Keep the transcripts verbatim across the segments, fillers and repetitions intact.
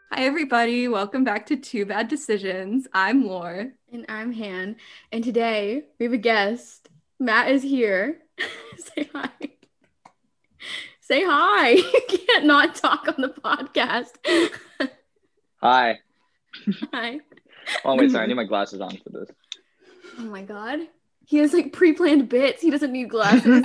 Hi, everybody. Welcome back to Two Bad Decisions. I'm Laura. And I'm Han. And today we have a guest. Matt is here. Say hi. Say hi. You can't not talk on the podcast. Hi. Hi. Oh, wait, sorry. I need my glasses on for this. Oh my god. He has like pre-planned bits. He doesn't need glasses.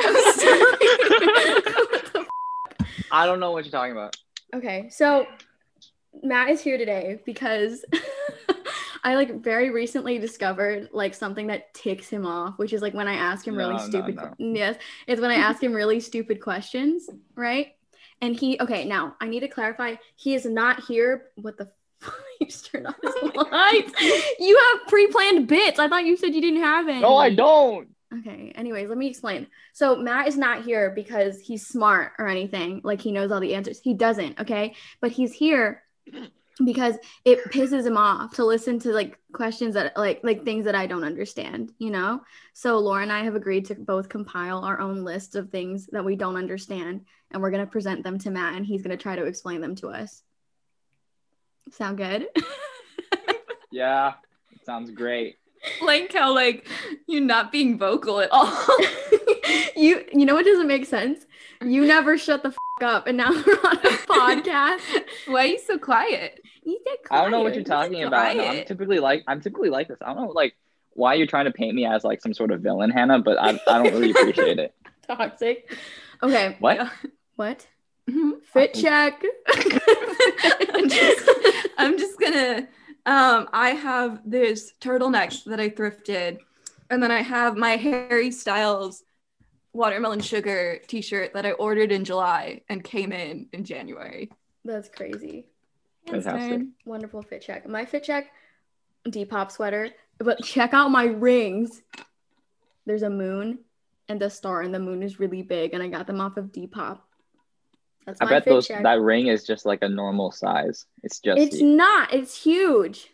I don't know what you're talking about. Okay, so Matt is here today because I like very recently discovered like something that ticks him off, which is like when I ask him really No, no, stupid no. yes, it's when I ask him really stupid questions, right? And he okay, now I need to clarify, he is not here. What the fuck? You just turned off his lights. You have pre-planned bits. I thought you said you didn't have any. No, I don't. Okay, anyways, let me explain. So Matt is not here because he's smart or anything, like he knows all the answers. He doesn't, okay? But he's here because it pisses him off to listen to like questions that like like things that I don't understand, you know? So Laura and I have agreed to both compile our own list of things that we don't understand, and we're going to present them to Matt, and he's going to try to explain them to us. Sound good? Yeah, it sounds great. Like how like you're not being vocal at all. you you know what doesn't make sense? You never shut the f- up, and now we're on a podcast. Why are you so quiet? You said quiet. I don't know what you're talking It's about. No, I'm quiet. typically like I'm typically like this. I don't know like why you're trying to paint me as like some sort of villain, Hannah, but I I don't really appreciate it. Toxic. Okay. What? Yeah. What? Mhm. Fit check. I'm just, I'm just gonna um I have this turtleneck that I thrifted, and then I have my Harry Styles watermelon sugar t-shirt that I ordered in July and came in in January. That's crazy. Hands Fantastic. turn. Wonderful fit check. My fit check, Depop sweater. But check out my rings. There's a moon and a star, and the moon is really big, and I got them off of Depop. That's I my bet fit those check. that ring is just like a normal size. It's just It's not. It's huge.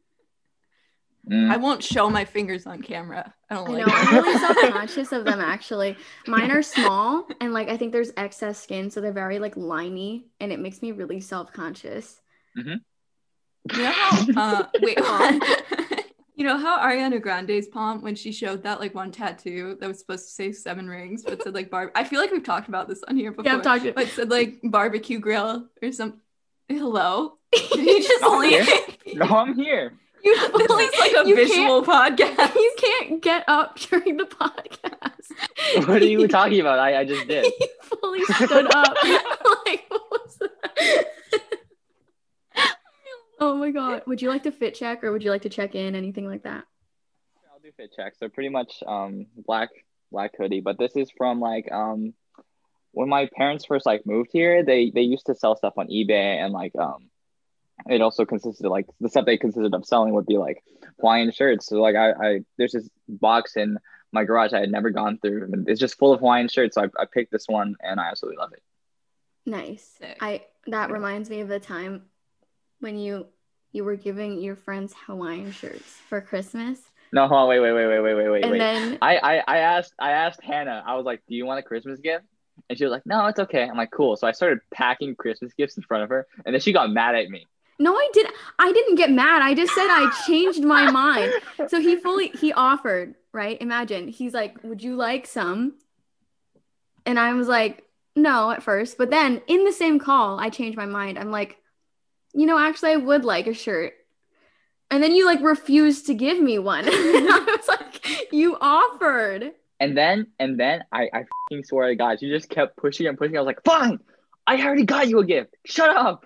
Mm. I won't show my fingers on camera. I don't I like know. it. I'm really self-conscious of them, actually. Mine are small, and like I think there's excess skin, so they're very like liney, and it makes me really self-conscious. You know how uh wait you know how Ariana Grande's palm, when she showed that like one tattoo that was supposed to say seven rings but said like bar I feel like we've talked about this on here before. Yeah, I've talked but it said like barbecue grill or some hello. Did you just No, I'm leave? here. No, I'm here. You This fully, is like a you visual podcast. Can't, you can't get up during the podcast. What are you talking about? I, I just did. You fully stood up. Like, what was that? Oh my god. Would you like to fit check, or would you like to check in? Anything like that? I'll do fit checks. They're pretty much um black black hoodie, but this is from like um when my parents first like moved here, they they used to sell stuff on eBay, and like um it also consisted of like the stuff they consisted of selling would be like Hawaiian shirts. So like I, I there's this box in my garage I had never gone through, and it's just full of Hawaiian shirts. So I, I picked this one, and I absolutely love it. Nice. Sick. I that reminds me of the time when you you were giving your friends Hawaiian shirts for Christmas. No, hold on, wait, wait, wait, wait, wait, wait, wait, And wait. then I, I I asked I asked Hannah. I was like, "Do you want a Christmas gift?" And she was like, "No, it's okay." I'm like, "Cool." So I started packing Christmas gifts in front of her, and then she got mad at me. no, I did I didn't get mad. I just said I changed my mind. So he fully he offered, right? Imagine. He's like, "Would you like some?" And I was like, "No," at first. But then in the same call, I changed my mind. I'm like, "You know, actually I would like a shirt." And then you like refused to give me one. And I was like, "You offered." And then and then I I fucking swear to God, she just kept pushing and pushing. I was like, "Fine, I already got you a gift. Shut up."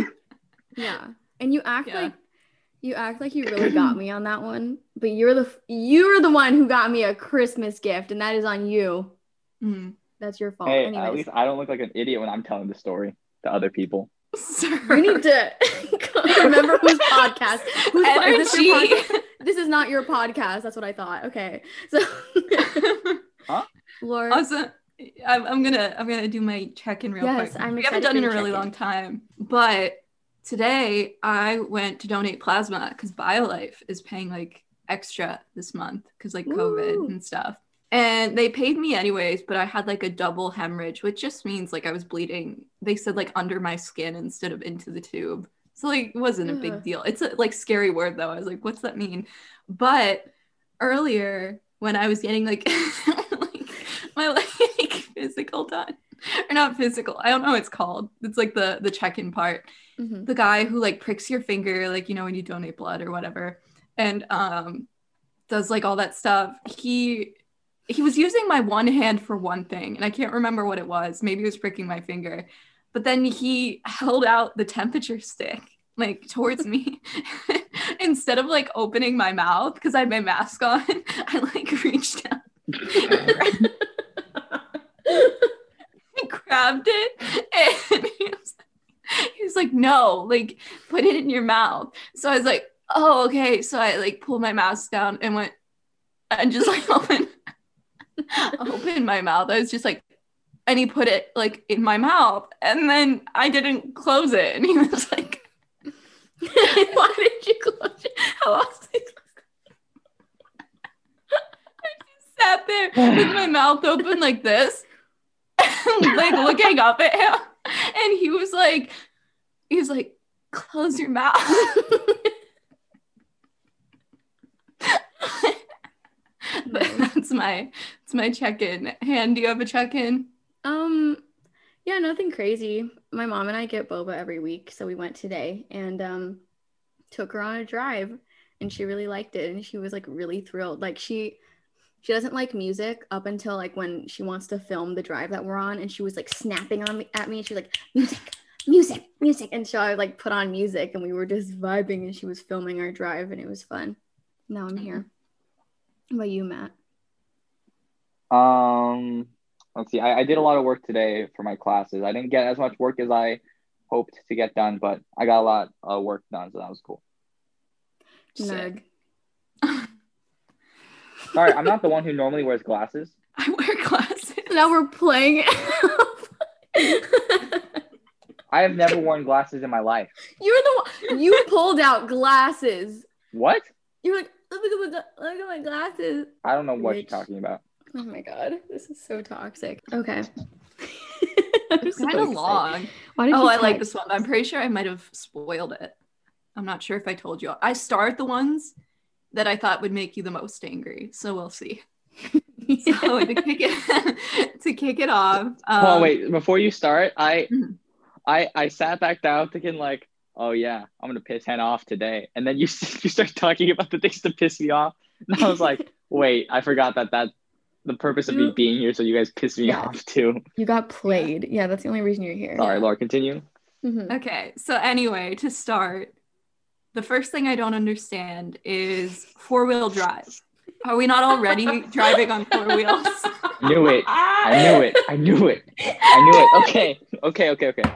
Yeah. And you act Yeah. like you act like you really got me on that one, but you're the you're the one who got me a Christmas gift, and that is on you. Mm. That's your fault. Hey, Anyways, at least I don't look like an idiot when I'm telling the story to other people. Sir. you need to remember whose podcast. Whose po- is this your Energy. podcast? This is not your podcast. That's what I thought. Okay. So Huh? Laura, Also, I'm, I'm gonna I'm gonna do my check-in real Yes, quick. I'm We excited haven't done for it in your a really check-in. long time, but today I went to donate plasma because BioLife is paying like extra this month because like COVID Woo. and stuff. And they paid me anyways, but I had like a double hemorrhage, which just means like I was bleeding. They said like under my skin instead of into the tube. So like it wasn't a Ugh. big deal. It's a like scary word though. I was like, what's that mean? But earlier when I was getting like, like my like physical done, or not physical, I don't know what it's called. It's like the the check-in part. Mhm. The guy who like pricks your finger, like, you know, when you donate blood or whatever, and um does like all that stuff. He he was using my one hand for one thing, and I can't remember what it was. Maybe he was pricking my finger. But then he held out the temperature stick like towards me. Instead of like opening my mouth because I had my mask on, I like reached out and grabbed it, and he was, he was like, no, like put it in your mouth. So I was like, oh, okay. So I like pulled my mask down and went and just like opened opened my mouth. I was just like, and he put it like in my mouth, and then I didn't close it, and he was like, why did you close it? how else did I just sat there with my mouth open like this, like looking up at him, and he was like, he was like, close your mouth. That's my that's my check-in. Han, do you have a check-in? Um, yeah, nothing crazy. My mom and I get boba every week, so we went today and um took her on a drive, and she really liked it, and she was like really thrilled. Like she she doesn't like music up until like when she wants to film the drive that we're on, and she was like snapping on me at me, and she was like, music, music, music, and so I like put on music, and we were just vibing, and she was filming our drive, and it was fun. Now I'm here. How about you, Matt? Um, let's see. I, I did a lot of work today for my classes. I didn't get as much work as I hoped to get done, but I got a lot of work done, so that was cool. Nerd. Sorry, I'm not the one who normally wears glasses. I wear glasses. Now we're playing it. I have never worn glasses in my life. You're the one. You pulled out glasses. What? You're like, look at my, look at my glasses. I don't know what Rich. you're talking about. Oh my god, this is so toxic. Okay. It's kind of long. Why did Oh, you I like type? this one. I'm pretty sure I might have spoiled it. I'm not sure if I told you. I starred the ones that I thought would make you the most angry. So we'll see. So to kick it to kick it off. Um, oh wait, before you start, I Mhm. I I sat back down thinking like, oh yeah, I'm gonna piss Hannah off today, and then you you start talking about the things to piss me off, and I was like, wait, I forgot that that the purpose of me being here, so you guys piss me Yeah. off too. You got played. Yeah, that's the only reason you're here. Sorry, Laura, continue. Mhm. Okay, so anyway, to start, the first thing I don't understand is four-wheel drive. Are we not already driving on four wheels? Knew it. I knew it. I knew it. I knew it. Okay. Okay. Okay. Okay.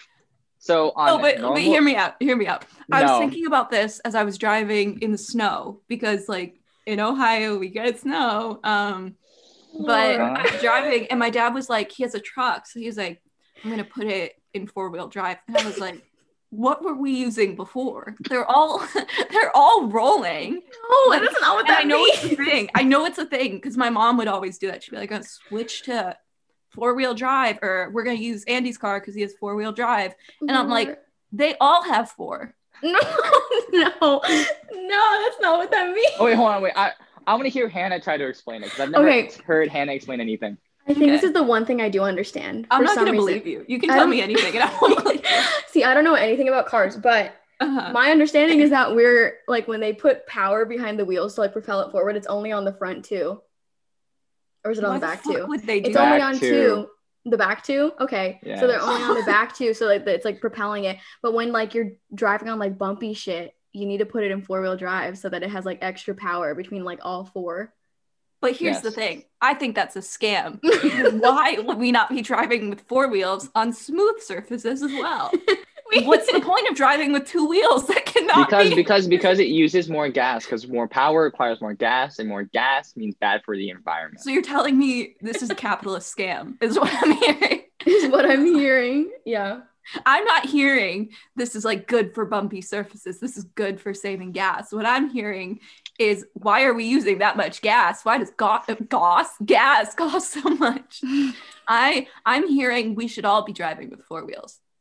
So on Oh, but, normal... but hear me out. Hear me out. I was No. thinking about this as I was driving in the snow because, like, in Ohio we get snow. Um, but Laura. I was driving, and my dad was like, he has a truck, so he's like, I'm gonna put it in four-wheel drive, and I was like, what were we using before? They're all they're all rolling. No, that's not what And that I know means. it's a thing. I know it's a thing because my mom would always do that. She'd be like, "Gonna switch to four-wheel drive," or "We're gonna use Andy's car because he has four-wheel drive." And I'm like, they all have four. no, no, no, that's not what that means. Oh wait, hold on. Wait, I I want to hear Hannah try to explain it because I've never Okay. heard Hannah explain anything. I think this Okay. is the one thing I do understand. I'm for not some gonna reason. believe you. You can I tell don't- me anything, and I won't believe you. See, I don't know anything about cars, but Uh-huh. my understanding is that we're like when they put power behind the wheels to like propel it forward, it's only on the front too. Or is it on Why the back fuck too? would they do It's that? only Back on two. two. The back two? Okay. So they're Yes. only on the back two, so like it's like propelling it. But when like you're driving on like bumpy shit, you need to put it in four-wheel drive so that it has like extra power between like all four. But here's Yes. the thing. I think that's a scam. Because why would we not be driving with four wheels on smooth surfaces as well? What's the point of driving with two wheels? That cannot Because be. because because it uses more gas. Because more power requires more gas, and more gas means bad for the environment. So you're telling me this is a capitalist scam, is what I'm hearing. Is what I'm hearing. Yeah. I'm not hearing this is like good for bumpy surfaces. This is good for saving gas. What I'm hearing is why are we using that much gas? Why does gas gas gas cost so much? I I'm hearing we should all be driving with four wheels.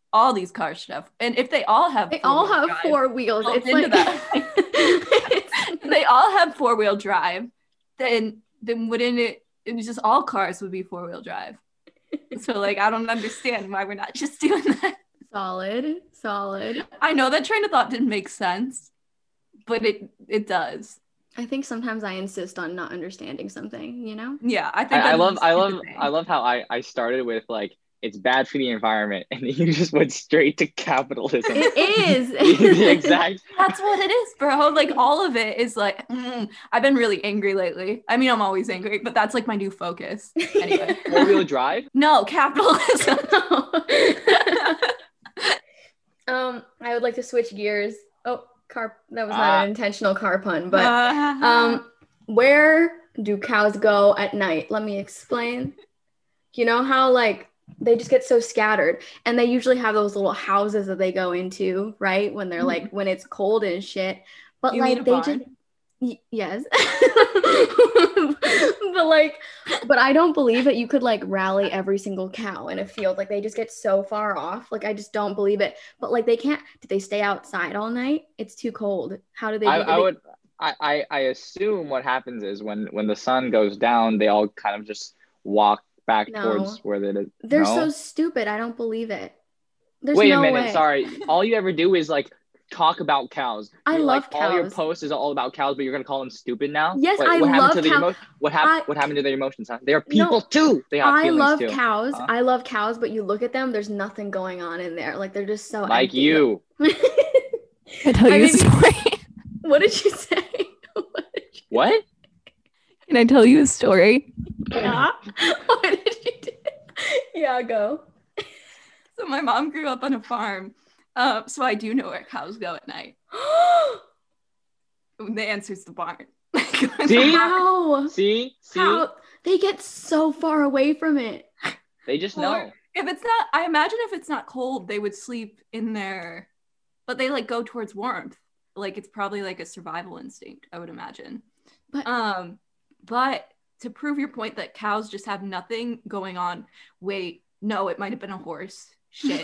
all these cars should have, and if they all have, They all have drive, four wheels. built It's into like that. It's- they all have four wheel drive, then then wouldn't it? It was just all cars would be four wheel drive. So like, I don't understand why we're not just doing that. solid, solid. I know that train of thought didn't make sense, but it it does. I think sometimes I insist on not understanding something, you know? Yeah, I think I, I that's love a I stupid love thing. I love how I I started with like it's bad for the environment, and then you just went straight to capitalism. It is. The exact. That's what it is, bro. Like all of it is like, mm, I've been really angry lately. I mean, I'm always angry, but that's like my new focus. Anyway, Four wheel drive. no capitalism. um, I would like to switch gears. Oh, car. That was not Ah. an intentional car pun, but Uh, um, where do cows go at night? Let me explain. You know how like they just get so scattered, and they usually have those little houses that they go into, right? When they're like when it's cold and shit. But You mean like a they barn? just y- yes. But like, but I don't believe that you could like rally every single cow in a field. Like they just get so far off. Like I just don't believe it. But like they can't. Do they stay outside all night? It's too cold. How do they? Do, I, do I they- would I, I I assume what happens is when when the sun goes down, they all kind of just walk back No. towards where they did. They're no? so stupid. I don't believe it. There's Wait no a minute. way. Sorry. All you ever do is like talk about cows. I You're, love like, All your cows. posts is all about cows, but you're gonna call them stupid now. Yes, what, I what happened love to their cow- emo- What happened? I- What happened to their emotions? Huh? They are No, people too. They have I feelings love too. cows. Huh? I love cows, but you look at them, there's nothing going on in there. Like they're just so Like empty. you. Can I tell I you a mean- story? What did you say? What did you What? Can I tell you a story? Yeah. What did you do? Yeah, go. So my mom grew up on a farm, uh, so I do know where cows go at night. The answer is the barn. See? How? See? See? How? They get so far away from it. They just Or know. if it's not, I imagine if it's not cold, they would sleep in there, but they like go towards warmth. Like it's probably like a survival instinct, I would imagine. But- um, but to prove your point that cows just have nothing going on, wait, no, it might have been a horse. Shit.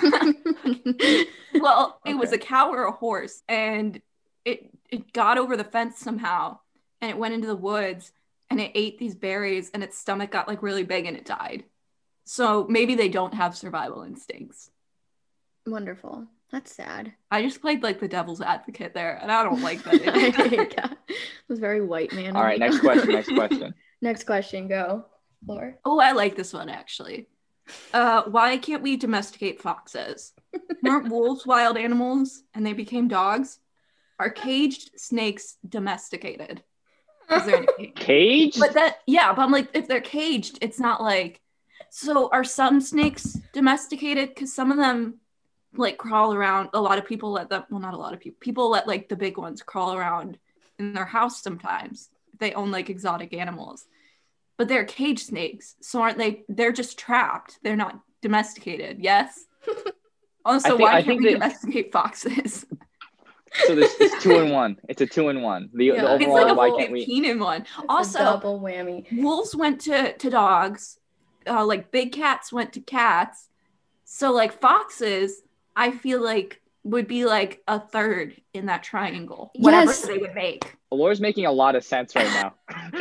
Well, it was Okay. a cow or a horse, and it it got over the fence somehow, and it went into the woods, and it ate these berries, and its stomach got like really big, and it died. So maybe they don't have survival instincts. Wonderful. That's sad. I just played like the devil's advocate there, and I don't like I that. hate that. It was very white man. All of right. you. Next question. Next question. Next question. Go, Laura. Oh, I like this one actually. Uh, why can't we domesticate foxes? Weren't wolves wild animals and they became dogs? Are caged snakes domesticated? Is there any cage? Cage? But that, yeah, but I'm like, if they're caged, it's not like. So are some snakes domesticated? Because some of them like crawl around. A lot of people let them. Well, not a lot of people. People let like the big ones crawl around in their house sometimes. They own like exotic animals. But they're cage snakes, so aren't they? They're just trapped. They're not domesticated. Yes. Also, think- why I can't think we that- domesticate foxes? So this is two in one. It's a two in one. The, Yeah. the It's It's overall like a why whole can't we? fifteen in one. It's a Also, double whammy. wolves went to to dogs. Uh, like big cats went to cats. So like foxes, I feel like would be like a third in that triangle. Whatever Yes. they would make. Laura's making a lot of sense right now.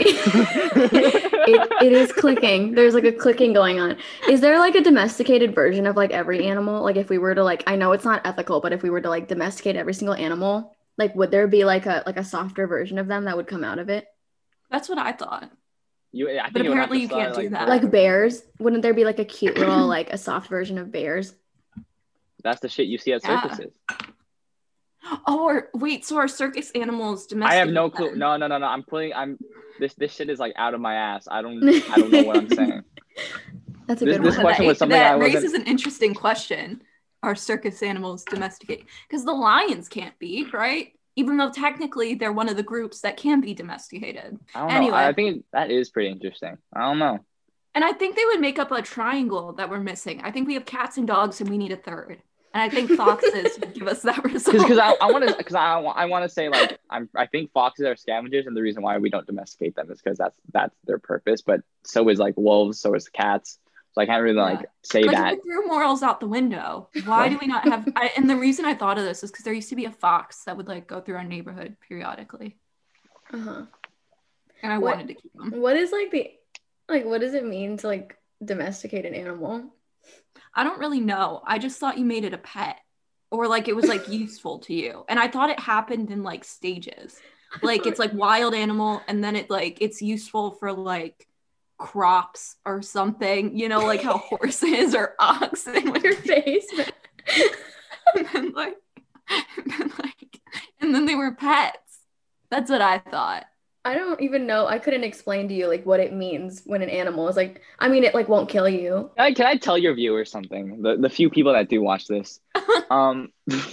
it, it is clicking. There's like a clicking going on. Is there like a domesticated version of like every animal? Like if we were to like, I know it's not ethical, but if we were to like domesticate every single animal, like would there be like a like a softer version of them that would come out of it? That's what I thought. You, I think But it would have apparently to you can't start, do that. Like bears? Wouldn't there be like a cute little like a soft version of bears? That's the shit you see at Yeah. circuses. Oh, or wait, so are circus animals I domesticated? have no clue. then? No, no, no, no. I'm putting. I'm. This this shit is like out of my ass. I don't. I don't know what I'm saying. That's a This- good this one. question that, was something that I wasn't- raises an interesting question. Are circus animals domesticated? Because the lions can't be, right? Even though technically they're one of the groups that can be domesticated. I don't know. Anyway. I think that is pretty interesting. I don't know. And I think they would make up a triangle that we're missing. I think we have cats and dogs and we need a third. And I think foxes would give us that result. Because I, I want to because I, wa- I want to say like I'm I think foxes are scavengers, and the reason why we don't domesticate them is because that's that's their purpose. But so is like wolves, so is cats, So I can't really Yeah. like say Like that. if we threw morals out the window, why do we not have? I, and the reason I thought of this is because there used to be a fox that would like go through our neighborhood periodically, Uh-huh. and I What- wanted to keep them. What is like the like what does it mean to like domesticate an animal? I don't really know. I just thought you made it a pet, or like it was like useful to you, and I thought it happened in like stages. Like it's like wild animal, and then it like it's useful for like crops or something. You know, like how horses or oxen would Your face. and then like, and then like, and then they were pets. That's what I thought. I don't even know. I couldn't explain to you like what it means when an animal is like. I mean, it like won't kill you. Can I, can I tell your viewers something? The the few people that do watch this. Um,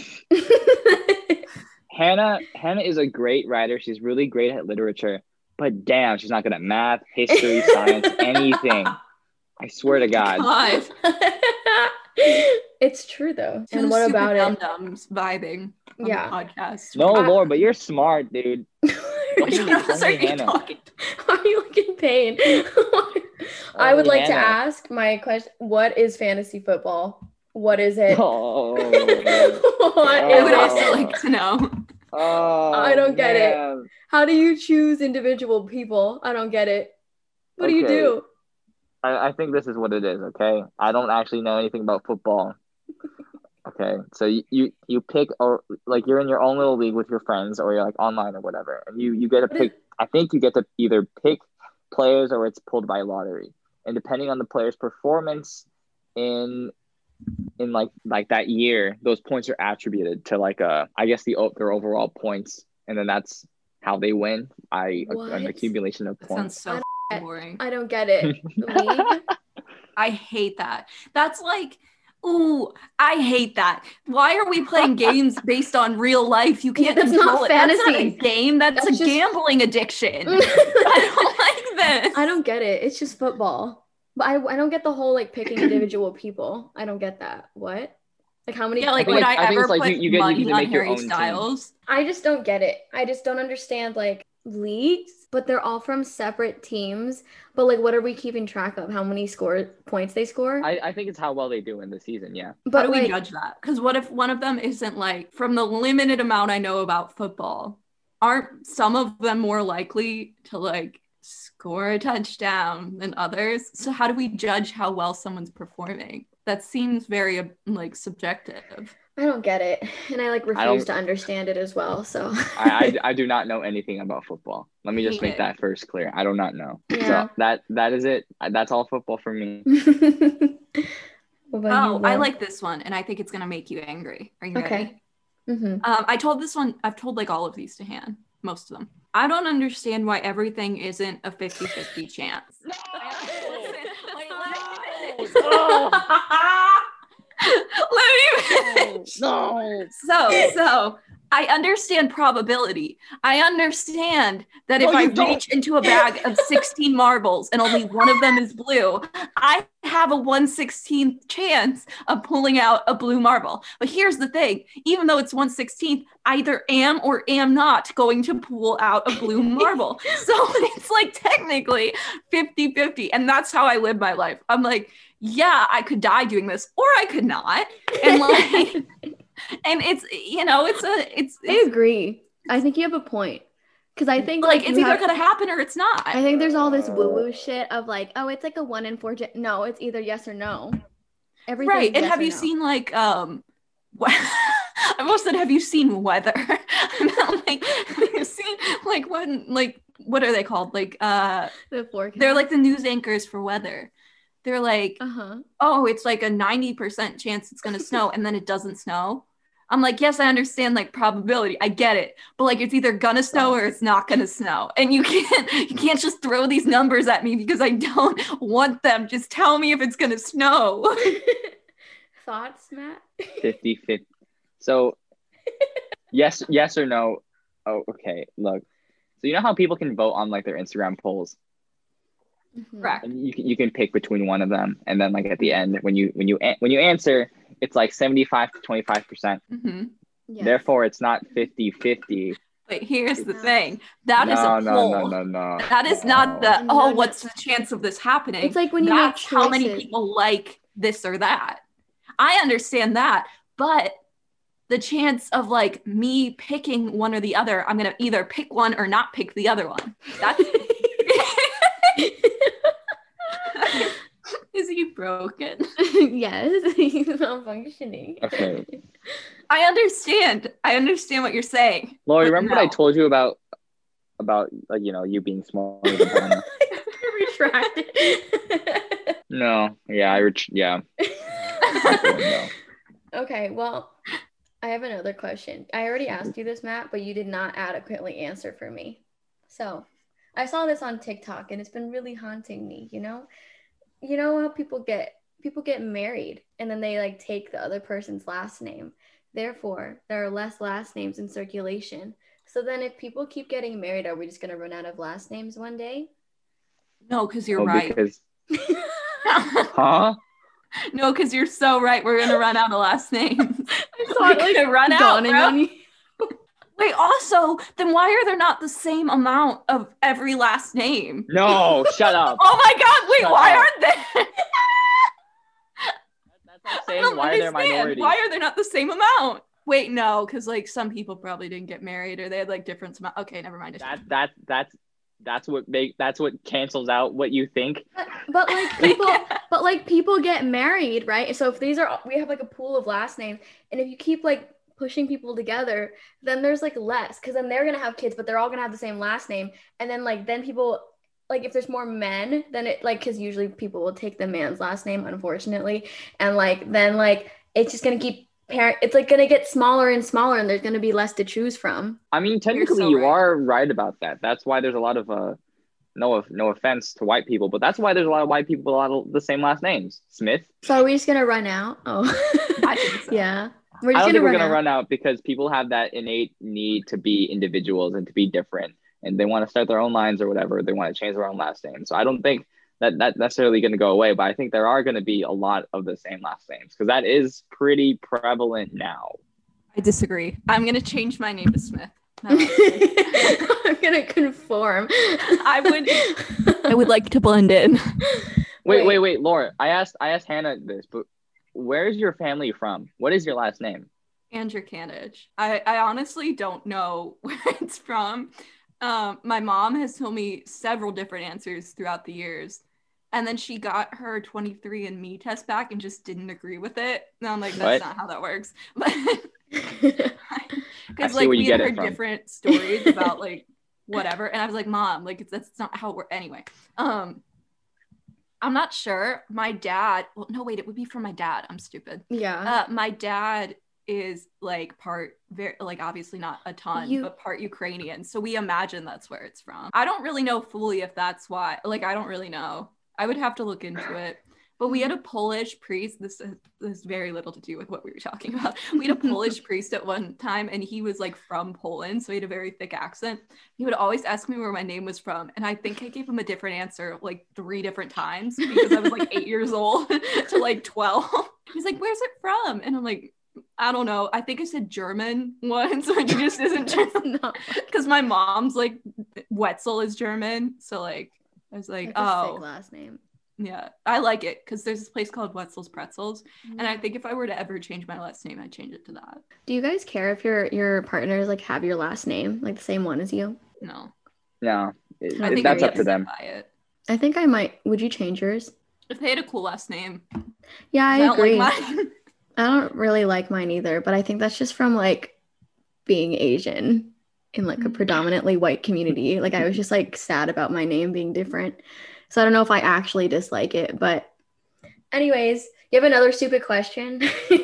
Hannah Hannah is a great writer. She's really great at literature, but damn, she's not good at math, history, science, anything. I swear to God. God. It's true though. Two And what super about it? dum-dums vibing on Yeah. the podcast. No, I- Lord, but you're smart, dude. Are you, What What are you Hannah. talking? are you like in pain? I would Oh, like to Hannah. ask my question. What is fantasy football? What is it? Oh, What I would is also it? like to know. oh, I don't get it. man. How do you choose individual people? I don't get it. What do you Okay. do? I, I think this is what it is, okay? I don't actually know anything about football. Okay, so you, you, you pick, or like you're in your own little league with your friends, or you're like online or whatever, and you, you get to What pick, is- I think you get to either pick players or it's pulled by lottery. And depending on the player's performance in in like like that year, those points are attributed to like uh I guess the o- their overall points, and then that's how they win. I an What? accumulation of That sounds points. so I f***ing boring. I don't get it. League? I hate that. That's like, ooh, I hate that. Why are we playing games based on real life? You can't Yeah, that's not control it. That's not a fantasy. game. That's, That's a just- gambling addiction. I don't like this. I don't get it. It's just football. But I, I don't get the whole like picking individual people. I don't get that. What? Like how many? Yeah, like I think would it's- I, I think ever it's like put you- you get- you money get to on make your Harry own team. Styles? I just don't get it. I just don't understand like leagues, but they're all from separate teams. But like, what are we keeping track of? How many score points they score? I, I think it's how well they do in the season, yeah. How but do we like, judge that? Because what if one of them isn't like, from the limited amount I know about football, aren't some of them more likely to like score a touchdown than others? So how do we judge how well someone's performing? That seems very uh, like subjective. I don't get it, and I like I refuse don't- to understand it as well. So I, I, I do not know anything about football. Let me just Hate make it. that first clear. I do not know. Yeah. So that that is it. That's all football for me. What about you, Oh, I Will? like this one, and I think it's gonna make you angry. Are you Okay. ready? Mhm. Um, I told this one, I've told like all of these to Han, most of them. I don't understand why everything isn't a fifty-fifty chance. Listen, wait, let me finish. Let me finish. No. So, so I understand probability. I understand that No, if I you don't. reach into a bag of sixteen marbles and only one of them is blue, I have a one sixteenth chance of pulling out a blue marble. But here's the thing, even though it's one sixteenth, I either am or am not going to pull out a blue marble. So it's like technically fifty-fifty. And that's how I live my life. I'm like, yeah, I could die doing this, or I could not. And like, and it's, you know, it's a, it's, I it's agree. I think you have a point. Because I think like, like, it's you either have- gonna happen or it's not. I think there's all this woo-woo shit of like, oh, it's like a one in four. Gen- no, it's either yes or no. Everything. Right. And have you seen like, um, what, I almost said, have you seen weather? Like, have you seen like when, like, what are they called? Like, uh, the forecast? they're like the news anchors for weather. They're like, uh huh. oh, it's like a ninety percent chance it's going to snow, and then it doesn't snow. I'm like, yes, I understand like probability. I get it. But like, it's either going to snow or it's not going to snow. And you can't, you can't just throw these numbers at me because I don't want them. Just tell me if it's going to snow. Thoughts, Matt? fifty fifty. So yes, yes or no. Oh, okay. Look. So you know how people can vote on like their Instagram polls? Mhm. Correct. And you can you can pick between one of them, and then like at the end when you when you a- when you answer, it's like seventy-five to twenty-five percent. Mm-hmm. Yeah. Therefore, it's not fifty fifty. wait, here's the thing. That is No, a no, poll. no, no, no. That is not the, No, oh, no. what's the chance of this happening? It's like when you That's make how many choices. people like this or that. I understand that, but the chance of like me picking one or the other, I'm gonna either pick one or not pick the other one. That's is he broken? Yes, he's not functioning. Okay. I understand. I understand what you're saying. Lori, But remember what I no. told you about about like you know you being smaller than Hannah? Retract it. No. Yeah, I ret- yeah. No. Okay, well, I have another question. I already asked you this, Matt, but you did not adequately answer for me. So, I saw this on TikTok and it's been really haunting me, you know? You know how people get people get married and then they like take the other person's last name. Therefore, there are less last names in circulation. So then if people keep getting married, are we just going to run out of last names one day? No, because you're Oh, right. because huh? No, because you're so right. We're gonna run out of last names. I saw it We're like gonna run out, dawning bro. on you. Wait, also, then why are there not the same amount of every last name? No, shut up. Oh my god, wait, Shut why up. aren't there? That's like I saying don't why are there understand. minorities? Why are there not the same amount? Wait, no, because like some people probably didn't get married or they had like different amount. Okay, never mind. That that that's that's what make that's what cancels out what you think. But, but like people but like people get married, right? So if these are we have like a pool of last names, and if you keep like pushing people together, then there's like less, because then they're gonna have kids, but they're all gonna have the same last name, and then like then people like if there's more men, then it like because usually people will take the man's last name, unfortunately, and like then like it's just gonna keep parent. It's like gonna get smaller and smaller, and there's gonna be less to choose from. I mean, technically, so you right. are right about that. That's why there's a lot of uh, no no offense to white people, but that's why there's a lot of white people with a lot of the same last names. Smith. So are we just gonna run out? Oh, I think so. Yeah, we're I just don't gonna think we're run gonna out. run out because people have that innate need to be individuals and to be different, and they want to start their own lines or whatever. They want to change their own last name. So I don't think that that's necessarily going to go away, but I think there are going to be a lot of the same last names because that is pretty prevalent now. I disagree. I'm gonna change my name to Smith. No. I'm gonna conform. I would I would like to blend in. Wait, Wait. wait, wait, Laura. I asked I asked Hannah this, but where's your family from? What is your last name? Andrew Canage. I, I honestly don't know where it's from. Um, my mom has told me several different answers throughout the years. And then she got her twenty-three and me test back and just didn't agree with it. And I'm like, that's What? not how that works. But I because see like where you we get had it heard from. different stories about like whatever. And I was like, Mom, like it's, that's not how it works. Anyway, um, I'm not sure. My dad, well, no, wait, it would be from my dad. I'm stupid. Yeah. Uh, my dad is like part very like obviously not a ton You- but part Ukrainian, so we imagine that's where it's from. I don't really know fully if that's why, like I don't really know. I would have to look into it. But we had a Polish priest. This, this has very little to do with what we were talking about. We had a Polish priest at one time, and he was like from Poland, so he had a very thick accent. He would always ask me where my name was from, and I think I gave him a different answer like three different times because I was like eight years old to like twelve. He's like, "Where's it from?" And I'm like, I don't know. I think I said German once, which just isn't German. No. Because my mom's like Wetzel is German, so like I was like, That's a oh, sick last name. yeah, I like it because there's this place called Wetzel's Pretzels, and I think if I were to ever change my last name, I'd change it to that. Do you guys care if your your partners like have your last name, like the same one as you? No, No, it- I I it- think that's I'd up get to them. upset by it. I think I might. Would you change yours? If they had a cool last name, Yeah, I, I don't agree. like mine. I don't really like mine either, but I think that's just from like being Asian in like a Mhm. predominantly white community. Like I was just like sad about my name being different. So I don't know if I actually dislike it, but anyways, you have another stupid question?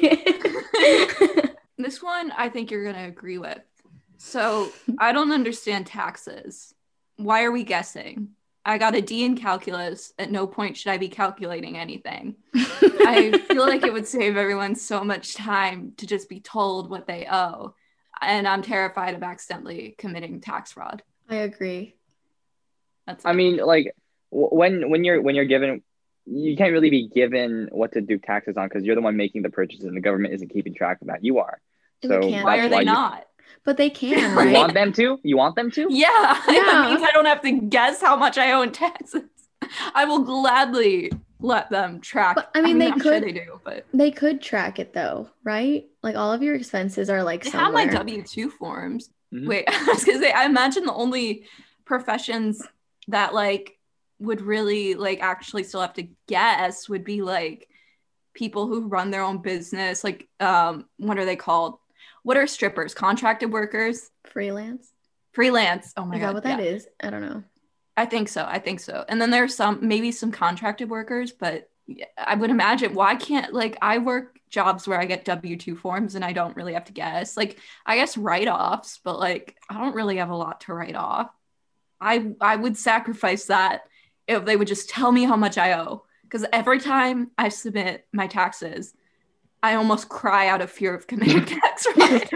This one I think you're gonna agree with. So I don't understand taxes. Why are we guessing? I got a D in calculus. At no point should I be calculating anything. I feel like it would save everyone so much time to just be told what they owe. And I'm terrified of accidentally committing tax fraud. I agree. That's I mean, like w- when when you're when you're given, you can't really be given what to do taxes on because you're the one making the purchases, and the government isn't keeping track of that. You are. And we So can't- why that's are they you- not? But they can, You right? want them to? You want them to? Yeah, Yeah. that means I don't have to guess how much I owe in taxes. I will gladly let them track. But, I mean, they I'm sure could- they do, but They could track it though, right? Like all of your expenses are like they have somewhere. my W two forms. Mhm. Wait, I was gonna say, I imagine the only professions that like would really like actually still have to guess would be like people who run their own business. Like, um, what are they called? What are strippers? Contracted workers? Freelance. Freelance. Oh my Is god. that what that yeah. is? I don't know. I think so. I think so. And then there's some, maybe some contracted workers, but yeah, I would imagine why can't, like, I work jobs where I get W two forms and I don't really have to guess. Like, I guess write-offs, but like, I don't really have a lot to write off. I I would sacrifice that if they would just tell me how much I owe. Because every time I submit my taxes, I almost cry out of fear of committing tax fraud.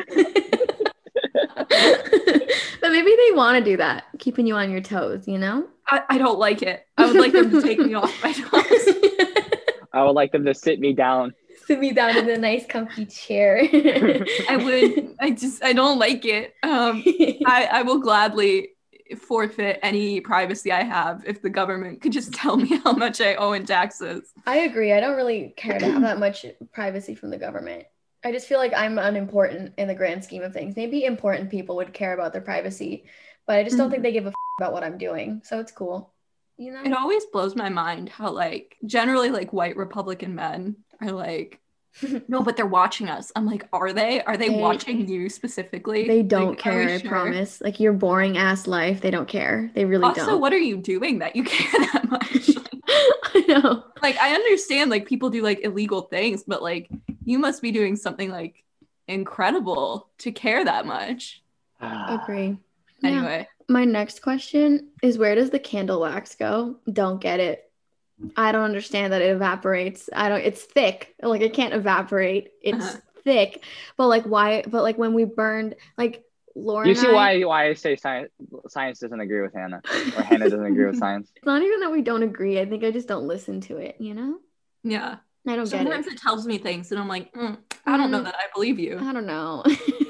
But maybe they want to do that, keeping you on your toes, you know? I, I don't like it. I would like them to take me off my toes. I would like them to sit me down. Sit me down in a nice comfy chair. I would. I just. I don't like it. Um, I, I will gladly forfeit any privacy I have if the government could just tell me how much I owe in taxes. I agree. I don't really care to have that much privacy from the government. I just feel like I'm unimportant in the grand scheme of things. Maybe important people would care about their privacy, but I just don't think they give a f- about what I'm doing. So it's cool. You know? It always blows my mind how like generally like white Republican men are like, no, but they're watching us. I'm like, are they? Are they, They- watching you specifically? They don't Like, are we care, I sure? promise. Like your boring ass life, they don't care. They really Also, don't. what are you doing that you care that much? I know. Like, I understand like people do like illegal things, but like you must be doing something like incredible to care that much. Agree. Yeah. Anyway, My next question is, where does the candle wax go? Don't get it. I don't understand that it evaporates. I don't, it's thick. Like it can't evaporate. It's Uh-huh. thick. But like why, but like when we burned, like Laura You and see I- why why I say science science doesn't agree with Hannah, or Hannah doesn't agree with science. It's not even that we don't agree. I think I just don't listen to it, you know? yeah. I don't get Sometimes it. it tells me things and I'm like, mm, I don't know Mm. that I believe you. I don't know.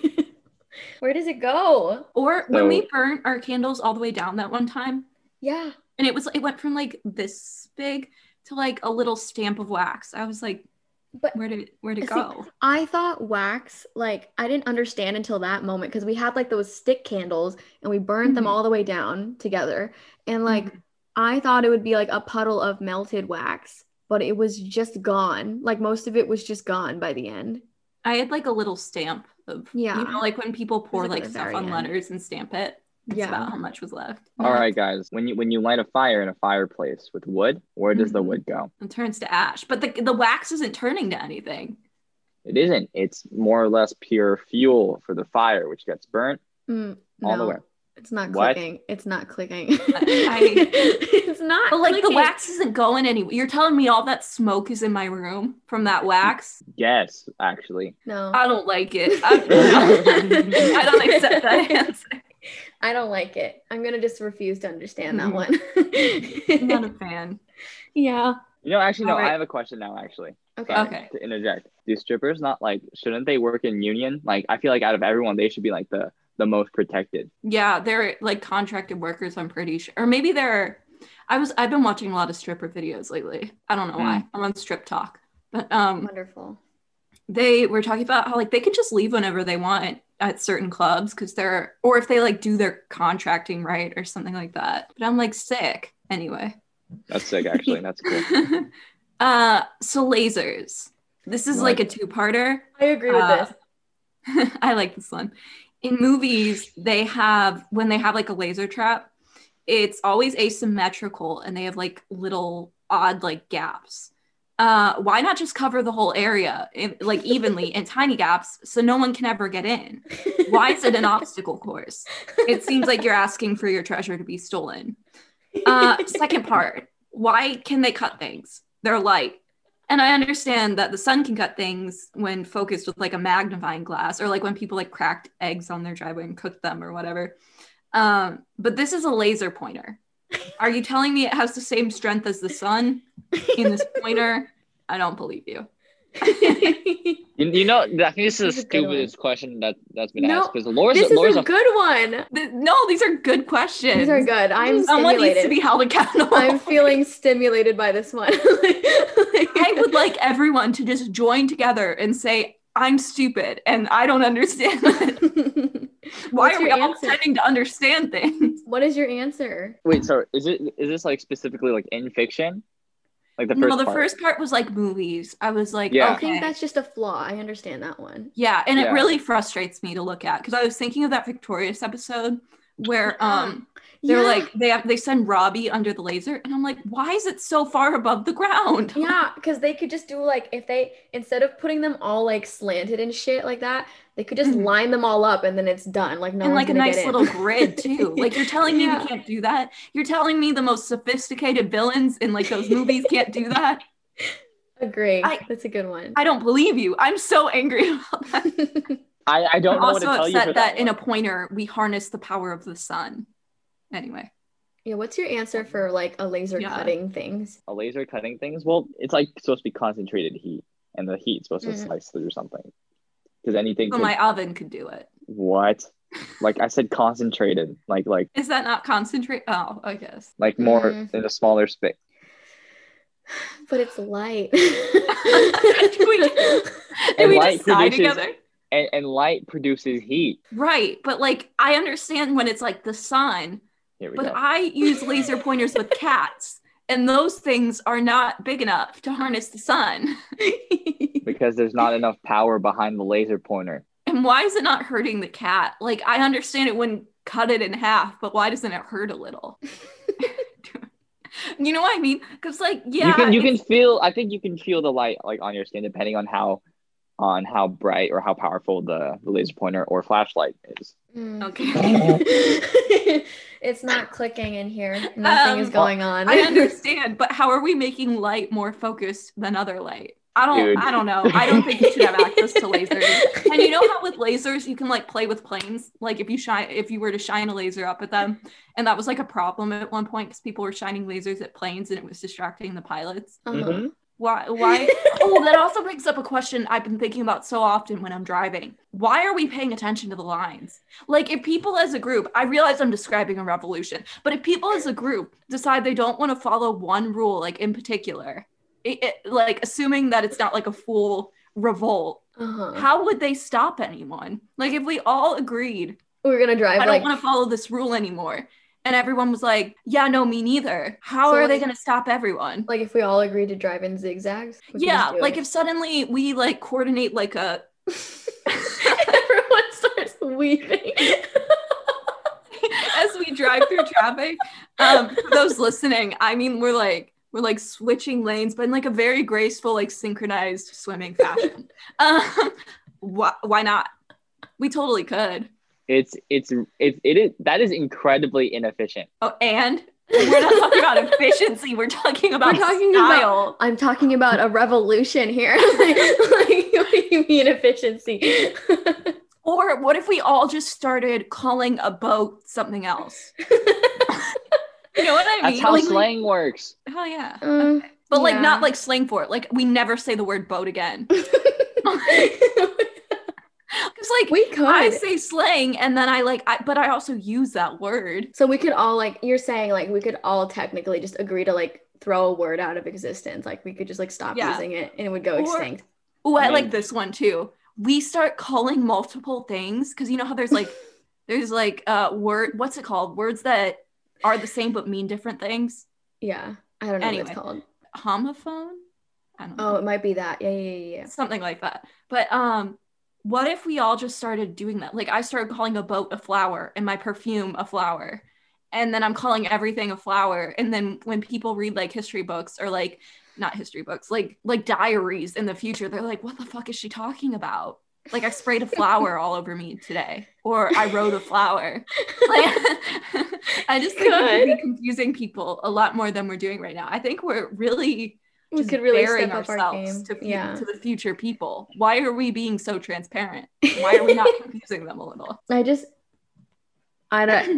Where does it go? Or when So- we burnt our candles all the way down that one time, Yeah. and it was it went from like this big to like a little stamp of wax. I was like, But where did where did it See, go? I thought wax, like, I didn't understand until that moment because we had like those stick candles and we burned them Mhm. all the way down together. And like, Mhm. I thought it would be like a puddle of melted wax, but it was just gone. Like, most of it was just gone by the end. I had like a little stamp of Yeah. you know, like when people pour like, at like the stuff very on end. letters and stamp it. That's Yeah. about how much was left. All right, guys. When you when you light a fire in a fireplace with wood, where does the Mhm. wood go? It turns to ash, but the the wax isn't turning to anything. It isn't. It's more or less pure fuel for the fire, which gets burnt Mm, all the no, way. it's not What? clicking. It's not clicking. I- it's not. But like the clicking. wax isn't going anywhere. You're telling me all that smoke is in my room from that wax? Yes, actually. No. I don't like it. I, I don't accept that answer. I don't like it. I'm gonna just refuse to understand that Mhm. I'm not one. a fan. Yeah. You know, actually, no. All right. I have a question now. Actually, Okay. Sorry Okay. to interject. Do strippers not like? Shouldn't they work in union? Like, I feel like out of everyone, they should be like the the most protected. Yeah, they're like contracted workers, I'm pretty sure. Or maybe they're I was I've been watching a lot of stripper videos lately. I don't know why. I'm on Strip Talk. But um Wonderful. they were talking about how like they can just leave whenever they want at certain clubs because they're or if they like do their contracting right or something like that. But I'm like sick anyway. That's sick. Actually, that's cool. uh so lasers. This is What? like a two-parter. I agree with Uh, this. I like this one. In movies, they have when they have like a laser trap, it's always asymmetrical and they have like little odd like gaps. Uh, why not just cover the whole area in, like evenly in tiny gaps so no one can ever get in? Why is it an obstacle course? It seems like you're asking for your treasure to be stolen. Uh, second part, why can they cut things? They're light. And I understand that the sun can cut things when focused with like a magnifying glass or like when people like cracked eggs on their driveway and cooked them or whatever. Um, but this is a laser pointer. Are you telling me it has the same strength as the sun in this pointer? I don't believe you. You, you know, I think this is This the is a good stupidest question that that's been No, asked because Laura's this is Laura's a a good one. Th- No, these are good questions. These are good. I'm Someone needs to stimulated. be held accountable. I'm feeling stimulated by this one. I would like everyone to just join together and say, I'm stupid and I don't understand it. Why What's are we your all answer? pretending to understand things? What is your answer? wait. So is it is this like specifically like in fiction, like the first No, the part? first part was like movies. I was like, Yeah. I okay. think that's just a flaw. I understand that one. Yeah, and Yeah. it really frustrates me to look at because I was thinking of that Victorious episode where um they're Yeah. like they have they send Robbie under the laser and I'm like, why is it so far above the ground? Yeah, because they could just do like if they instead of putting them all like slanted and shit like that, they could just Mhm. line them all up and then it's done. Like no And one's like a gonna nice get in. little grid too. Like you're telling me Yeah. we can't do that? You're telling me the most sophisticated villains in like those movies can't do that? Agree. I- That's a good one. I don't believe you. I'm so angry about that. I, I don't I'm know what to also tell you for upset that. that in a one. pointer we harness the power of the sun. Anyway. Yeah, what's your answer for like a laser Yeah. cutting things? A laser cutting things. Well, it's like supposed to be concentrated heat, and the heat's supposed to Mhm. slice through something. Because anything. But could- my oven could do it. What? Like I said, concentrated. Like like Is that not concentrate? Oh, I guess. like more Mm. in a smaller space. But it's light. Do we, do And we light just die produces- together? And, and light produces heat. Right, but like I understand when it's like the sun, Here we but go. I use laser pointers with cats, and those things are not big enough to harness the sun. Because there's not enough power behind the laser pointer. And why is it not hurting the cat? Like I understand it wouldn't cut it in half, but why doesn't it hurt a little? You know what I mean? Because like yeah, you can you it's- can feel. I think you can feel the light like on your skin depending on how on how bright or how powerful the, the laser pointer or flashlight is. Mm. Okay. It's not clicking in here. Nothing is Um, going on. I understand, but how are we making light more focused than other light? I don't Dude. I don't know. I don't think you should have access to lasers. And you know how with lasers you can like play with planes? Like if you shine if you were to shine a laser up at them, and that was like a problem at one point because people were shining lasers at planes and it was distracting the pilots. Uh-huh. Mhm. Why why oh that also brings up a question I've been thinking about so often when I'm driving. Why are we paying attention to the lines? Like if people as a group, I realize I'm describing a revolution, but if people as a group decide they don't want to follow one rule like in particular, it, it, like assuming that it's not like a full revolt, Uh-huh. how would they stop anyone? Like if we all agreed, We're gonna drive I don't like want to follow this rule anymore, and everyone was like, yeah, no, me neither. How So, are they like- going to stop everyone? like if we all agreed to drive in zigzags. we could Yeah, just do like it. if suddenly we like coordinate like a everyone starts weeping. as we drive through traffic. Um, for those listening, I mean we're like we're like switching lanes, but in like a very graceful, like synchronized swimming fashion. um, why, why not? We totally could. It's it's it, it is that is incredibly inefficient. Oh, and we're not talking about efficiency. We're talking about We're talking about- style. I'm talking about a revolution here. like, like, what do you mean efficiency? Or what if we all just started calling a boat something else? You know what I That's mean? how Like, slang works. hell yeah. Um, But like yeah. not like slang for it. Like we never say the word boat again. Because like we could. I say slang and then I like I but I also use that word. So we could all like you're saying like we could all technically just agree to like throw a word out of existence. Like we could just like stop Yeah. using it and it would go Or- extinct. Oh, I, I like mean- this one too. We start calling multiple things because you know how there's like there's like uh word what's it called? Words that are the same but mean different things. Yeah. I don't know what Anyway. it's called. Homophone? I don't know. Oh, it might be that. Yeah, yeah, yeah, yeah. Something like that. But um what if we all just started doing that? Like I started calling a boat a flower and my perfume a flower. And then I'm calling everything a flower. And then when people read like history books or like not history books, like like diaries in the future, they're like, what the fuck is she talking about? Like I sprayed a flower all over me today. Or I wrote a flower. Like, I just think we could be Good. confusing people a lot more than we're doing right now. I think we're really We just could really bearing step up our ourselves game. to, fu- Yeah. to the future people. Why are we being so transparent? Why are we not confusing them a little? I just I don't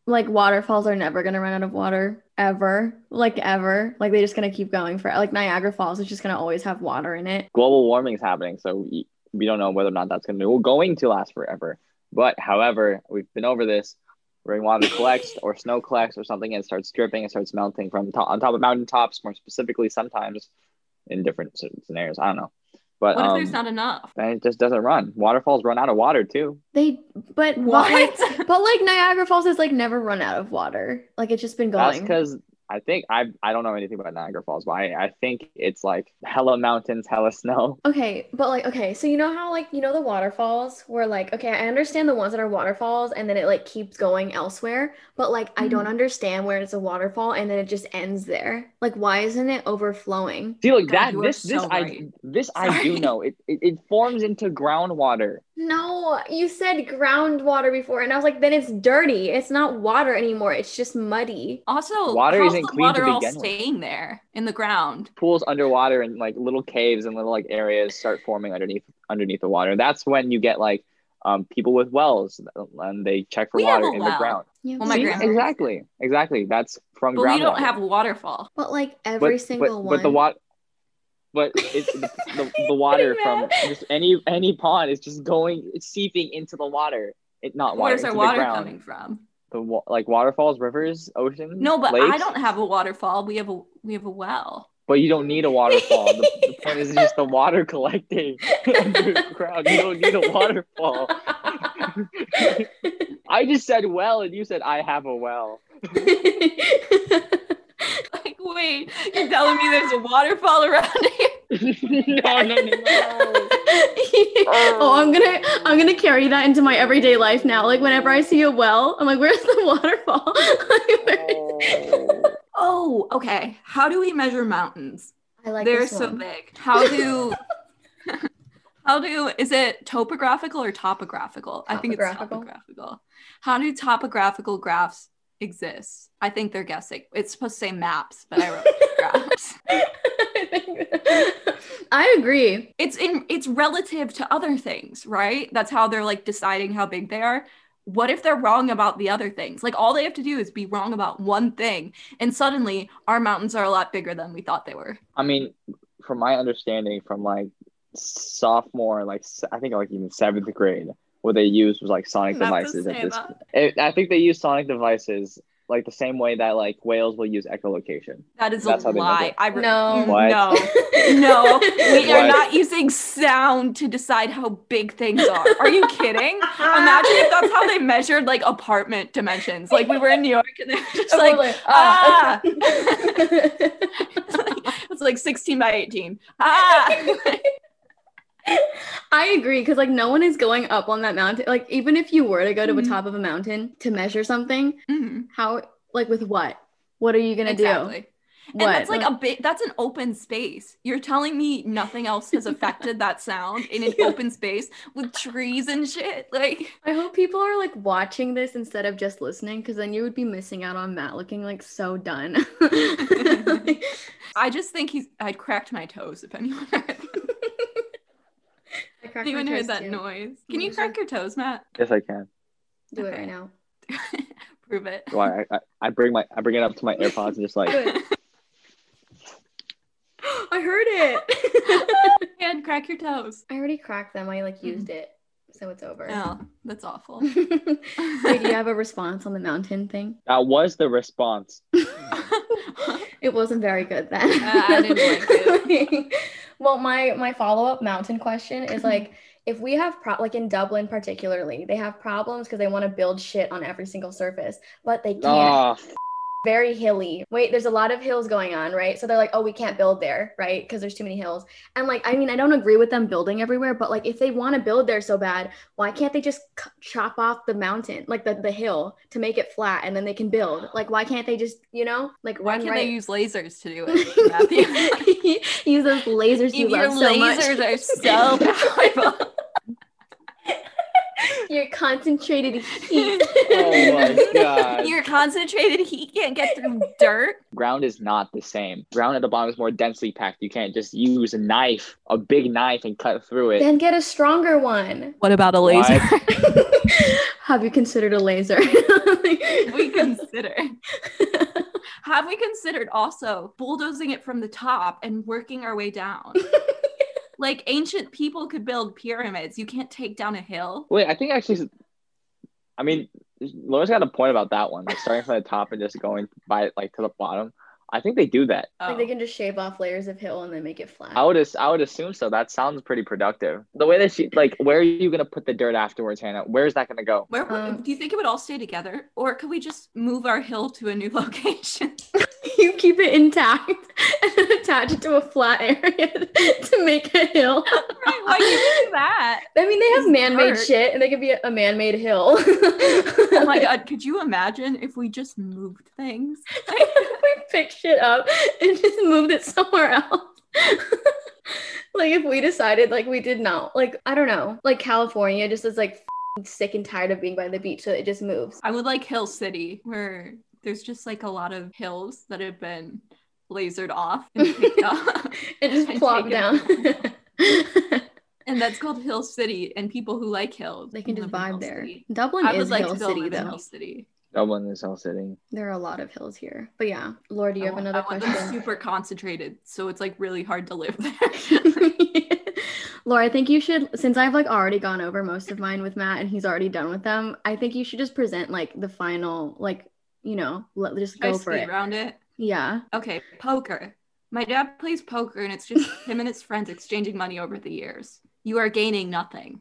like waterfalls are never gonna run out of water ever, like ever. Like they're just gonna keep going for like Niagara Falls is just gonna always have water in it. Global warming is happening, so we, we don't know whether or not that's going to be going to last forever. But however, we've been over this. Rainwater collects or snow collects or something and starts dripping and starts melting from top, on top of mountain tops, more specifically sometimes in different scenarios. I don't know. But what if um, there's not enough? then it just doesn't run. Waterfalls run out of water too. They but What? but like, but like Niagara Falls has like never run out of water. Like it's just been That's going. because I think I I don't know anything about Niagara Falls, but I, I think it's like hella mountains, hella snow. Okay, but like okay, so you know how like you know the waterfalls where like okay, I understand the ones that are waterfalls and then it like keeps going elsewhere, but like I don't Mhm. understand where it's a waterfall and then it just ends there. Like why isn't it overflowing? See, like God, that. you are This this so I right. this I Sorry. do know. It, it it forms into groundwater. No, you said groundwater before and I was like then it's dirty. It's not water anymore. It's just muddy. Also, Water how's isn't the clean to water all begin with. staying there in the ground? Pools underwater and like little caves and little like areas start forming underneath underneath the water. That's when you get like um people with wells and they check for We have water a in well. the ground. Yeah, Well, my See, grandma- exactly, exactly. That's from But we don't groundwater. have a waterfall. but like every but, single but, one. But the water, but it's the, the, the water Getting from mad. just any any pond is just going, it's seeping into the water. It not water. Where's our into water the ground. coming from? The wa- like waterfalls, rivers, oceans. No, but lakes. I don't have a waterfall. We have a we have a well. But you don't need a waterfall. the, the point is just the water collecting underground. You don't need a waterfall. I just said well, and you said I have a well. Like, wait, you're telling me there's a waterfall around here? no, no, no, no. Oh, I'm gonna I'm gonna carry that into my everyday life now. Like whenever I see a well, I'm like, where's the waterfall? Like, where is- Oh. Oh, okay. How do we measure mountains? I like They're this so one. big. How do how do is it topographical or topographical? I think it's Topographical. topographical. How do topographical graphs exist? I think they're guessing. It's supposed to say maps, but I wrote graphs. I agree. It's in it's relative to other things, right? That's how they're like deciding how big they are. What if they're wrong about the other things? Like all they have to do is be wrong about one thing, and suddenly our mountains are a lot bigger than we thought they were. I mean, from my understanding, from like sophomore, like s- I think like even seventh grade, what they used was like sonic Not to devices. At say this, that. it, I think they use sonic devices like the same way that like whales will use echolocation. That is That's a how they lie. measure. I re- No. What? no, no. We are What? not using sound to decide how big things are. Are you kidding? Imagine if that's how they measured like apartment dimensions. Like we were in New York and they were just And like, we're like, ah. ah. it's, like, it's like sixteen by eighteen. Ah. I agree because like no one is going up on that mountain. Like even if you were to go to Mhm. the top of a mountain to measure something, Mhm. how like with what? What are you gonna Exactly. do? And What? that's like a big, that's an open space. You're telling me nothing else has affected that sound in an open space with trees and shit? Like, I hope people are like watching this instead of just listening because then you would be missing out on Matt looking like so done. Like, I just think he's, I cracked my toes if anyone heard that. I cracked my Anyone heard toes that too. noise? Can you Mhm. crack your toes, Matt? Yes, I can. Do it Okay. right now. Prove it. Why? I, I bring my I bring it up to my AirPods and just like. Do it. I heard it. And crack your toes. I already cracked them. I like used it, so it's over. Oh, that's awful. Wait, do you have a response on the mountain thing? That was the response. It wasn't very good then. I didn't like Well, my my follow-up mountain question is like if we have pro- like in Dublin particularly, they have problems because they want to build shit on every single surface, but they can't. Ah, Very hilly. Wait, there's a lot of hills going on, right? So they're like, oh, we can't build there, right? Because there's too many hills. And like, I mean, I don't agree with them building everywhere, but like, if they want to build there so bad, why can't they just c- chop off the mountain, like the, the hill, to make it flat, and then they can build? Like, why can't they just, you know, like Why run can't right? they use lasers to do it, Matthew? Use those lasers you Your love so much. lasers are so powerful. Your concentrated heat. Oh my God. Your concentrated heat can't get through dirt. Ground is not the same. Ground at the bottom is more densely packed. You can't just use a knife, a big knife, and cut through it. Then get a stronger one. What about a Why? laser? Have you considered a laser? We consider. Have we considered also bulldozing it from the top and working our way down? Like ancient people could build pyramids. You can't take down a hill. Wait, I think actually, I mean, Laura's got a point about that one. Like starting from the top and just going by like to the bottom. I think they do that. Like they can just shave off layers of hill and then make it flat. I would I would assume so. That sounds pretty productive. The way that she like, where are you gonna put the dirt afterwards, Hannah? Where is that gonna go? Where Um, do you think it would all stay together, or could we just move our hill to a new location? You keep it intact and then attach it to a flat area to make a hill. Right, why do you do that? I mean, they have It's man-made dirt. shit, and they could be a, a man-made hill. Oh my god, could you imagine if we just moved things? We picked shit up and just moved it somewhere else. Like if we decided, like we did not, like I don't know, like California just is like f***ing sick and tired of being by the beach, so it just moves. I would like Hill City, where there's just like a lot of hills that have been lasered off and picked up. It just and plop taken down. And that's called Hill City, and people who like hills They can just live in vibe Hill there. City. Dublin I would is like Hill to go City live in though. Hill City. Dublin is Hill City. There are a lot of hills here. But yeah, Laura, do you I have want- another I want them question? super concentrated, so it's like really hard to live there. Laura, I think you should, since I've like already gone over most of mine with Matt and he's already done with them, I think you should just present like the final, like, you know, let just I go for speed it. around it. Yeah. Okay, poker. My dad plays poker, and it's just him and his friends exchanging money over the years. You are gaining nothing.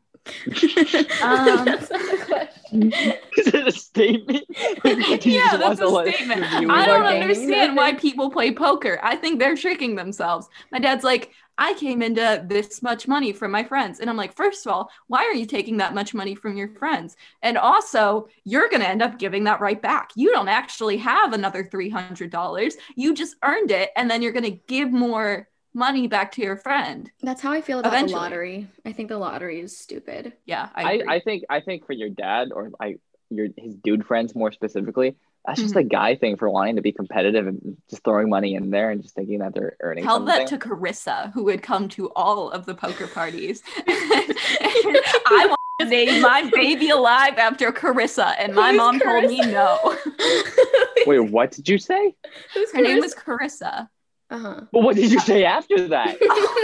Um, That's not a question. Is it a statement? Yeah, that's a statement. I don't gaining understand why nothing. people play poker. I think they're tricking themselves. My dad's like, I came into this much money from my friends. And I'm like, first of all, why are you taking that much money from your friends? And also, you're going to end up giving that right back. You don't actually have another three hundred dollars. You just earned it. And then you're going to give more money back to your friend. That's how I feel about Eventually. the lottery. I think the lottery is stupid. Yeah, I I, agree. I think I think for your dad or like your his dude friends more specifically, that's just a guy thing for wanting to be competitive and just throwing money in there and just thinking that they're earning Tell something. that to Carissa, who would come to all of the poker parties. I want to name my baby alive after Carissa, and my Who's mom told me Carissa? no. Wait, what did you say? Who's Her name was Carissa. Uh-huh. But what did you say after that?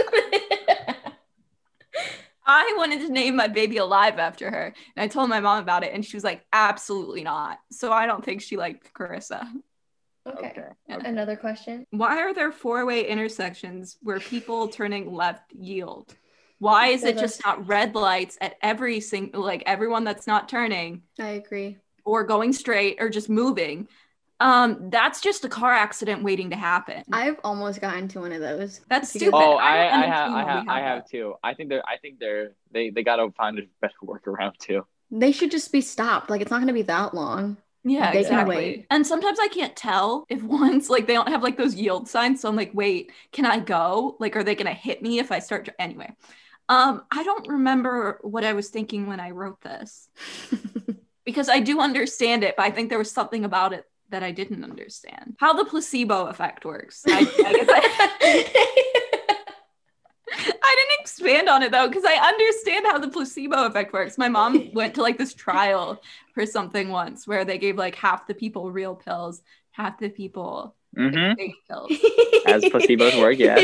I wanted to name my baby alive after her, and I told my mom about it, and she was like, absolutely not. So I don't think she liked Carissa. Okay. Okay, A- okay. Another question. Why are there four-way intersections where people turning left yield? Why is it just not red lights at every single, like everyone that's not turning I agree. or going straight or just moving? Um, that's just a car accident waiting to happen. I've almost gotten to one of those. That's Because- stupid. Oh, I I, don't I have, understand I why we have, I have that. too. I think they're, I think they're, they, they gotta find a better workaround too. They should just be stopped. Like it's not going to be that long. Yeah, They can exactly. wait. And sometimes I can't tell if one's like they don't have like those yield signs. So I'm like, wait, can I go? Like, are they gonna hit me if I start? To- anyway, um, I don't remember what I was thinking when I wrote this because I do understand it, but I think there was something about it that I didn't understand. How the placebo effect works. I, I guess I, I didn't expand on it though, because I understand how the placebo effect works. My mom went to like this trial for something once where they gave like half the people real pills, half the people Mm-hmm. fake pills. As placebos work, yes.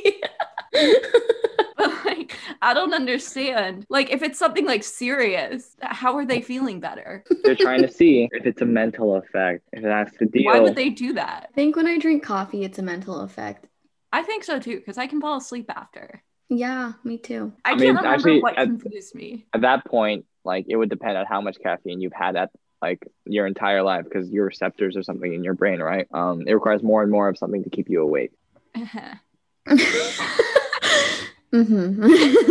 But like, I don't understand. Like, if it's something like serious, how are they feeling better? They're trying to see if it's a mental effect, if that's the deal. Why would they do that? I think when I drink coffee, it's a mental effect. I think so too, because I can fall asleep after. Yeah, me too. I, I can't mean, remember actually, what at- confused me. At that point, like it would depend on how much caffeine you've had at like your entire life, because your receptors or something in your brain, right? Um, it requires more and more of something to keep you awake. Mm-hmm.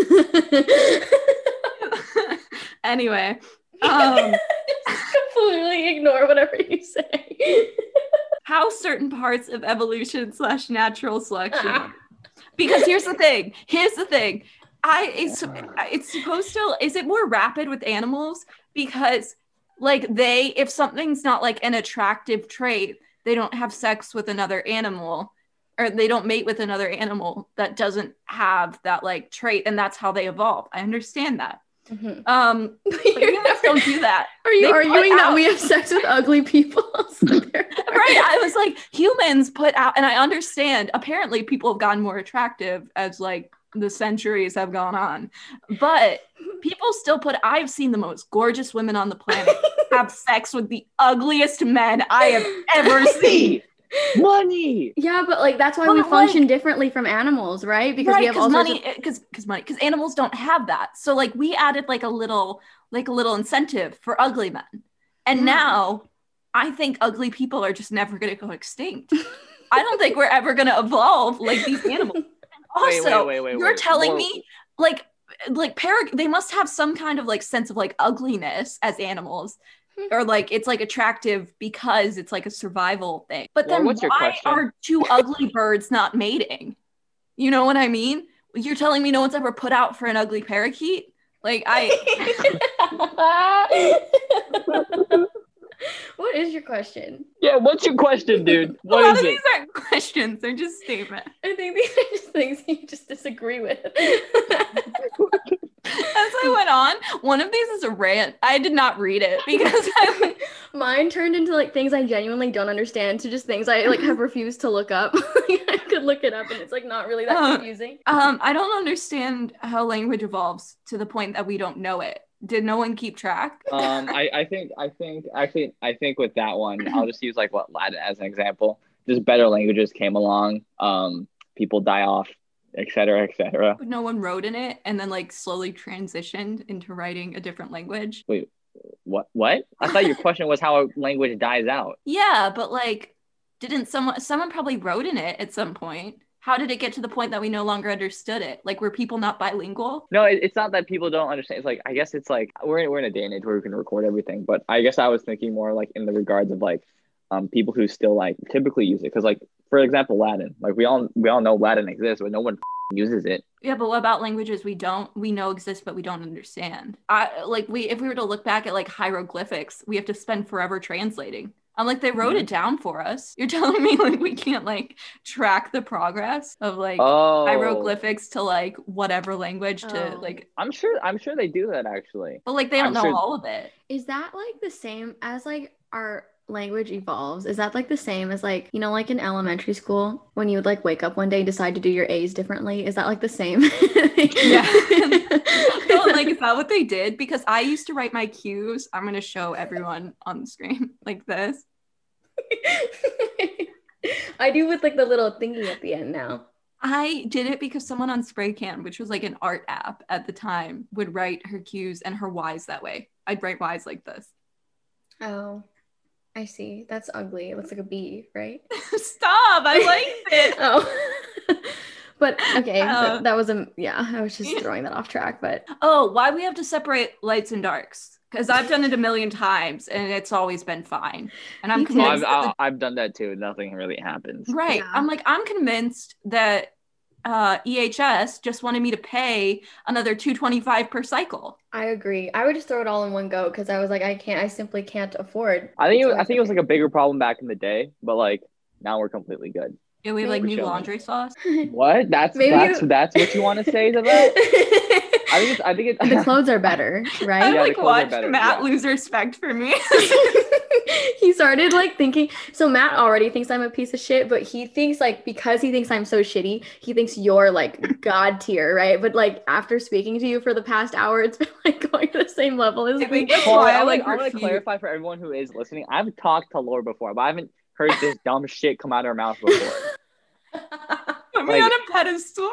Anyway, um, completely ignore whatever you say. how certain parts of evolution slash natural selection. Because here's the thing. Here's the thing. I it's it's supposed to. Is it more rapid with animals? Because like they, if something's not like an attractive trait, they don't have sex with another animal, or they don't mate with another animal that doesn't have that like trait, and that's how they evolve. I understand that. Mhm. Um, but humans don't do that. Are you They arguing put that out- we have sex with ugly people? Right. I was like, humans put out, and I understand, apparently people have gotten more attractive as like the centuries have gone on. But people still put, I've seen the most gorgeous women on the planet have sex with the ugliest men I have ever seen. Money. Yeah, but like that's why But, we function like- different from animals, right? Because Right, we have all sorts money of because because money because animals don't have that. So like we added like a little like a little incentive for ugly men. And Yeah. now I think ugly people are just never gonna go extinct. I don't think we're ever gonna evolve like these animals. Wait, Also, wait, wait, wait, you're wait. telling More- me like like parrot they must have some kind of like sense of like ugliness as animals. Or like it's like attractive because it's like a survival thing. But Well, then what's your why question? are two ugly birds not mating? You know what I mean? You're telling me no one's ever put out for an ugly parakeet? Like I What is your question? Yeah, what's your question, dude? a What lot is of it? these aren't questions, they're just statements. I think these are just things you just disagree with. As I went on, one of these is a rant. I did not read it because I Mine turned into like things I genuinely don't understand to just things I like have refused to look up. I could look it up and it's like not really that Uh, confusing. um I don't understand how language evolves to the point that we don't know it. Did no one keep track? Um, I, I think I think actually I think with that one, I'll just use like what Latin as an example. Just better languages came along. Um, people die off, et cetera, et cetera. But no one wrote in it and then like slowly transitioned into writing a different language. What? What? I thought your question was how a language dies out. Yeah, but like didn't someone someone probably wrote in it at some point? How did it get to the point that we no longer understood it? Like were people not bilingual? No, it, it's not that people don't understand. It's like I guess it's like we're in, we're in a day and age where we can record everything. But I guess I was thinking more like in the regards of like um people who still like typically use it because like for example Latin, like we all we all know Latin exists, but no one uses it. Yeah, but what about languages we don't we know exist but we don't understand? I like we if we were to look back at like hieroglyphics, we have to spend forever translating. I'm like they wrote Mhm. it down for us. You're telling me like we can't like track the progress of like Oh, hieroglyphics to like whatever language to Oh. like I'm sure I'm sure they do that actually. but like they don't I'm know sure- all of it. Is that like the same as like our language evolves? Is that like the same as like, you know, like in elementary school when you would like wake up one day, decide to do your A's differently? Is that like the same? Yeah. So, like, is that what they did? Because I used to write my cues. I'm gonna show everyone on the screen like this. I do with like the little thingy at the end now. I did it because someone on Spraycan, which was like an art app at the time, would write her cues and her Y's that way. I'd write Y's like this. Oh, I see. That's ugly. It looks like a bee, right? Stop! I liked it. Oh. But okay, Uh, that, that was a yeah, I was just yeah. throwing that off track, but Oh, why we have to separate lights and darks? Because I've done it a million times and it's always been fine. And I'm Me too. Well, convinced. I've, that I- I've done that too. Nothing really happens. the- right. Yeah. I'm like, I'm convinced that uh, E H S just wanted me to pay another two twenty-five per cycle. I agree. I would just throw it all in one go because I was like, I can't, I simply can't afford. I think it, So was- I think it was like a bigger problem back in the day, but like now we're completely good. Yeah, we have like Maybe. new Showing. laundry sauce. What? That's Maybe that's you- that's what you want to say to that? I think it's I think it's the clothes are better, I right? Yeah, the like clothes are watched better, Matt yeah. lose respect for me. He started like thinking, so Matt already thinks I'm a piece of shit, but he thinks like because he thinks I'm so shitty, he thinks you're like god tier, right? But like after speaking to you for the past hour, it's been like going to the same level as I me. think that's Well, why I I'm like gonna, I'm gonna refute. clarify for everyone who is listening. I've talked to Laura before, but I haven't heard this dumb shit come out of her mouth before. Put me like- on a pedestal.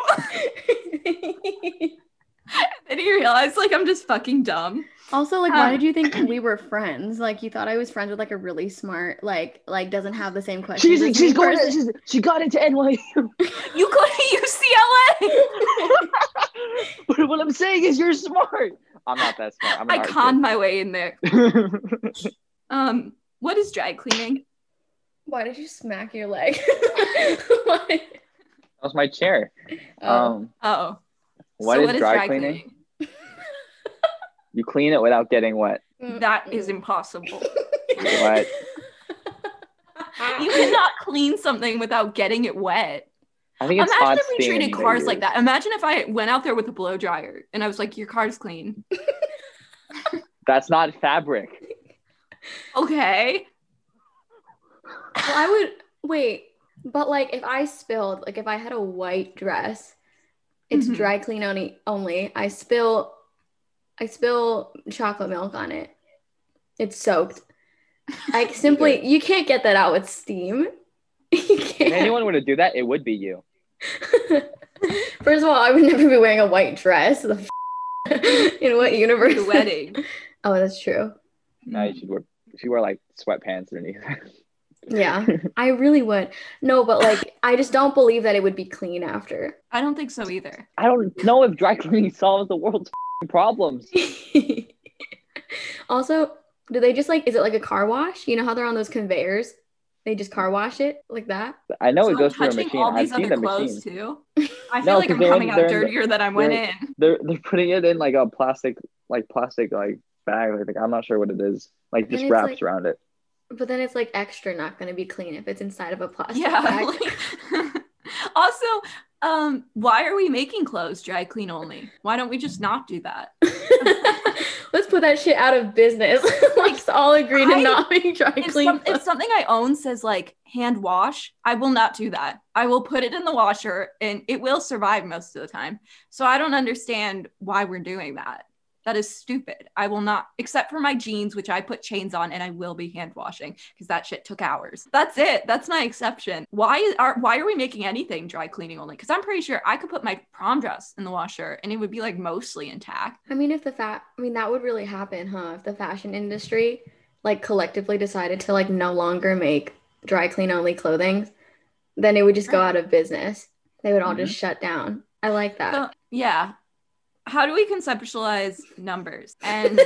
And he realized like I'm just fucking dumb. Also, like, why Um, did you think we were friends? Like, you thought I was friends with like a really smart, like, like doesn't have the same questions. She's as she's me going. person. To, she's, she got into N Y U. You go to U C L A. But what I'm saying is you're smart. I'm not that smart. I'm an I art conned my way in there. kid. Um, what is dry cleaning? Why did you smack your leg? What? That was my chair. Oh. Um, Oh, what so is what is dry, dry cleaning? cleaning? You clean it without getting wet. That is impossible. What? You cannot clean something without getting it wet. I think it's Imagine hot if we steam treated that cars you like use. that. Imagine if I went out there with a blow dryer and I was like, "Your car's clean." That's not fabric. Okay. Well, I would wait, but like if I spilled, like if I had a white dress, it's Mhm. dry clean only. Only I spill, I spill chocolate milk on it. It's soaked. I simply you can't get that out with steam. You If can't. anyone were to do that, it would be you. First of all, I would never be wearing a white dress. The f- in what universe? Your wedding. Oh, that's true. No, you should wear. You should wear like sweatpants underneath. Yeah, I really would. No, but like, I just don't believe that it would be clean after. I don't think so either. I don't know if dry cleaning solves the world's problems. Also, do they just like, is it like a car wash? You know how they're on those conveyors? They just car wash it like that? I know So it I'm goes through a touching machine. all I've these seen other the clothes machine. too. I feel No, like 'cause I'm they're in- coming out they're in the- dirtier than I went they're- in. They're they're putting it in like a plastic, like plastic, like bag. Like I'm not sure what it is. Like And just it's wraps like- around it. But then it's like extra not going to be clean if it's inside of a plastic Yeah. bag. like- also, um, why are we making clothes dry clean only? Why don't we just not do that? Let's put that shit out of business. Let's all agree to I- not make dry If, clean some, clothes. if something I own says like hand wash, I will not do that. I will put it in the washer and it will survive most of the time. So I don't understand why we're doing that. That is stupid. I will not, except for my jeans, which I put chains on, and I will be hand washing because that shit took hours. That's it. That's my exception. Why are why are we making anything dry cleaning only? Because I'm pretty sure I could put my prom dress in the washer and it would be like mostly intact. I mean, if the fat, I mean, that would really happen, huh? If the fashion industry like collectively decided to like no longer make dry clean only clothing, then it would just go Right. out of business. They would all Mhm. just shut down. I like that. So yeah. How do we conceptualize numbers? And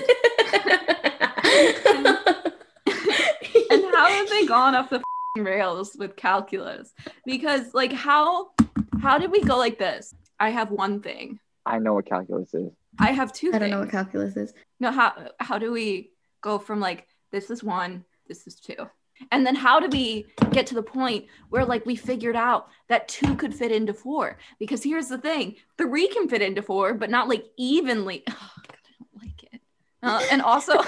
and how have they gone off the f***ing rails with calculus? Because like how how did we go like this? I have one thing. I know what calculus is. I have two I don't things. know what calculus is. No, how how do we go from like this is one, this is two? And then how do we get to the point where like we figured out that two could fit into four? Because here's the thing, three can fit into four, but not like evenly. Oh, God, I don't like it. Uh, and also,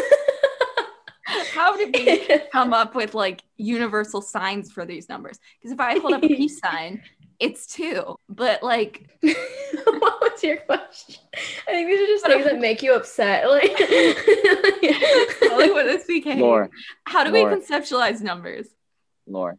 how did we come up with like universal signs for these numbers? Because if I hold up a peace sign, it's two. But like, What was your question? I think these are just things that make you upset. Like, like what this became. Lore, How do we Laura. conceptualize numbers? Lore.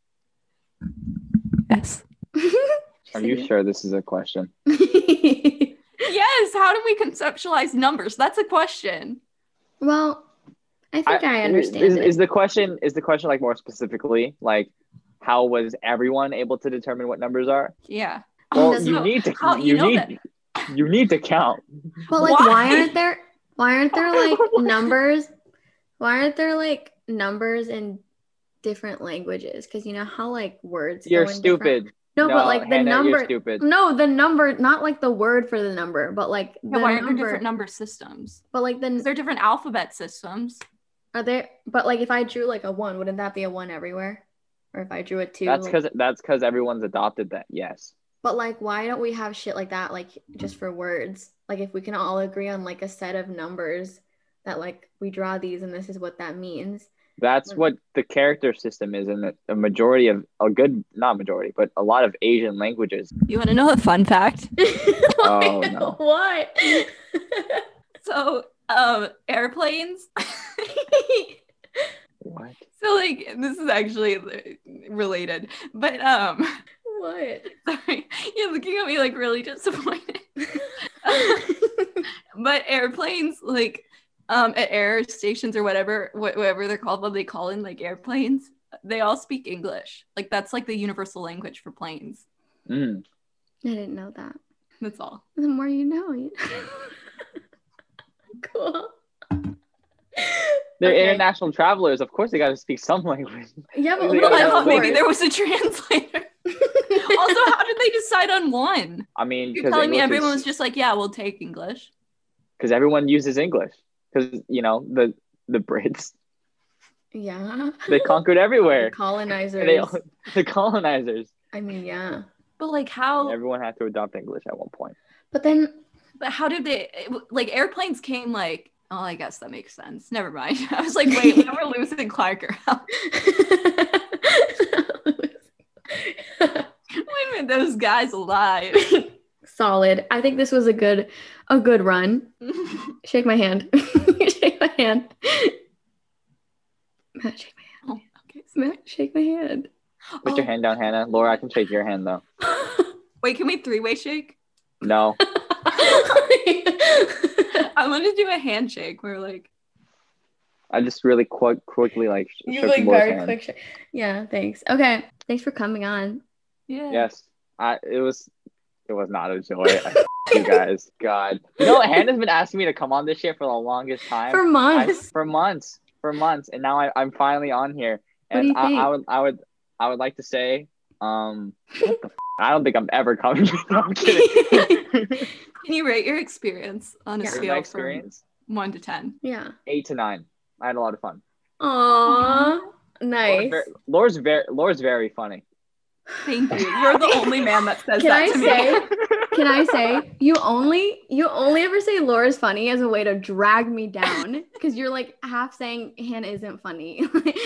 Yes. Are you sure this is a question? Yes. How do we conceptualize numbers? That's a question. Well, I think I, understand Is, it. is the question is the question like more specifically like how was everyone able to determine what numbers are? Yeah. Well, does you So need to how- you, you know need you need to count. But like, Why? why aren't there? Why aren't there like numbers? Why aren't there like numbers in different languages? Because you know how like words. You're go in different- stupid. No, but like the Hannah, number. You're stupid. No, the number, not like the word for the number, but like Yeah, the why aren't there number. different number systems? But like Because the they're different alphabet systems. are there? But like if I drew like a one, wouldn't that be a one everywhere? Or if I drew a two, That's like- because that's because everyone's adopted that. Yes. But like, why don't we have shit like that, like just for words? Like, if we can all agree on like a set of numbers that like we draw these and this is what that means. That's Mm. what the character system is in a, a majority of a good, not majority, but a lot of Asian languages. You want to know a fun fact? Oh, no. What? So, um, airplanes. What? So, like, this is actually related, but um, What? sorry, you're looking at me like really disappointed. But airplanes, like, um, at air stations or whatever, wh- whatever they're called, what they call in like airplanes, they all speak English. Like, that's like the universal language for planes. Mm. I didn't know that. That's all. The more you know. You... Cool. They're Okay. international travelers. Of course, they got to speak some language. Yeah, but They Well, gotta I have thought a maybe word. there was a translator. Also, how did they decide on one? I mean, You're because telling me English everyone is- was just like, yeah, we'll take English. because everyone uses English. Because you know the the Brits, yeah. they conquered The everywhere. colonizers. And they, the colonizers. I mean, yeah. But like, how? Everyone had to adopt English at one point. But then But how did they? Like, airplanes came like Oh, I guess that makes sense. Never mind. I was like, wait, when we're losing Clark around. Wait a minute, those guys alive. Solid. I think this was a good a good run. Shake my hand. Shake my hand. Matt, shake my hand. Oh, okay. Matt, shake my hand. Put Oh. your hand down, Hannah. Laura, I can shake your hand though. Wait, can we three-way shake? No. I want to do a handshake where like I just really quick, quickly like sh- You shook like Laura's very hand. quick. Sh- yeah, thanks. Okay, thanks for coming on. yeah. Yes, I. It was. It was not a joy. I, you guys, God. You know, Hannah's been asking me to come on this shit for the longest time. For I, months. for months, for months, and now I, I'm finally on here. What do And you I, think? I would, I would, I would like to say, um, what the f- I don't think I'm ever coming. No, I'm kidding. Can you rate your experience on a Yeah. My scale experience, from one to ten? Yeah. eight to nine. I had a lot of fun. Aww. Laura's Nice. very, Laura's very, Laura's very funny. Thank you. You're the only man that says Can that I to say? me. Can I say you only you only ever say Laura's funny as a way to drag me down because you're like half saying Hannah isn't funny.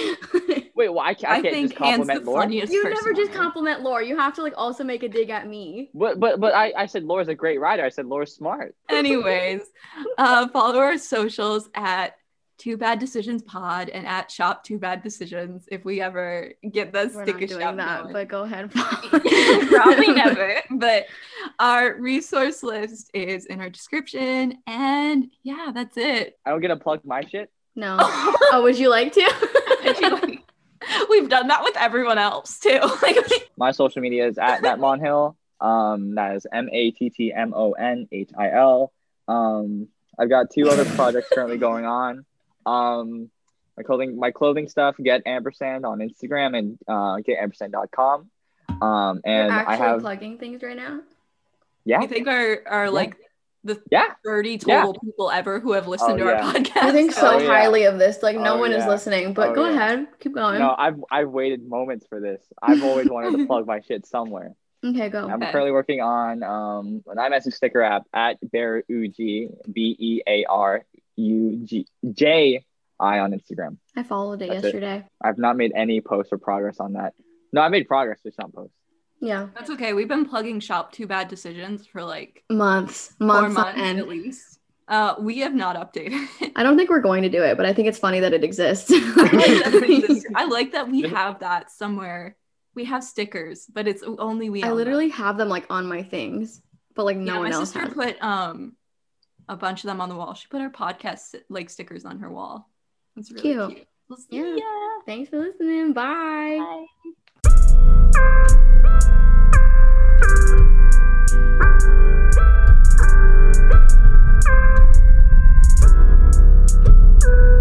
Wait, well, I can't, I I can't think just Han's the compliment Laura. funniest You person never just on earth. compliment Laura. You have to like also make a dig at me. But but but I, I said Laura's a great writer. I said Laura's smart. Anyways, uh, follow our socials at Two Bad Decisions Pod and at Shop Two Bad Decisions if we ever get the We're sticker not doing shop that, going. but go ahead. Probably never, but our resource list is in our description, and yeah, that's it. I don't get to plug my shit. No. Oh, would you like to? We've done that with everyone else too. Like, My social media is at Matt Monhill. Um, that is M A T T M O N H I L. Um, I've got two other projects currently going on. Um, my clothing, my clothing stuff. Get Ampersand on Instagram and uh, get ampersand dot com. Um, and You're I actually have plugging things right now. yeah, I think our are like the yeah. thirty total people ever who have listened Oh, to yeah. our podcast. I think so Oh, yeah. highly of this. Like no Oh, one is yeah. listening, but Oh, go yeah. ahead. Keep going. No, I've I've waited moments for this. I've always wanted to plug my shit somewhere. Okay, go. I'm Okay. currently working on um an iMessage sticker app at Bear U G B E A R U G J I on Instagram. I followed it That's it. yesterday. I've not made any posts or progress on that. No, I made progress, just not posts. Yeah. That's okay. We've been plugging Shop Two Bad Decisions for like Months. four Months, months on end. at least. Uh, we have not updated it. I don't think we're going to do it, but I think it's funny that it exists. I like that it exists. I like that we have that somewhere. We have stickers, but it's only we. I own literally them. have them like on my things, but like no yeah, one my else sister has. put um a bunch of them on the wall. She put our podcast like stickers on her wall. It's really Cute. cute. We'll see Yeah. ya. Thanks for listening. Bye. Bye.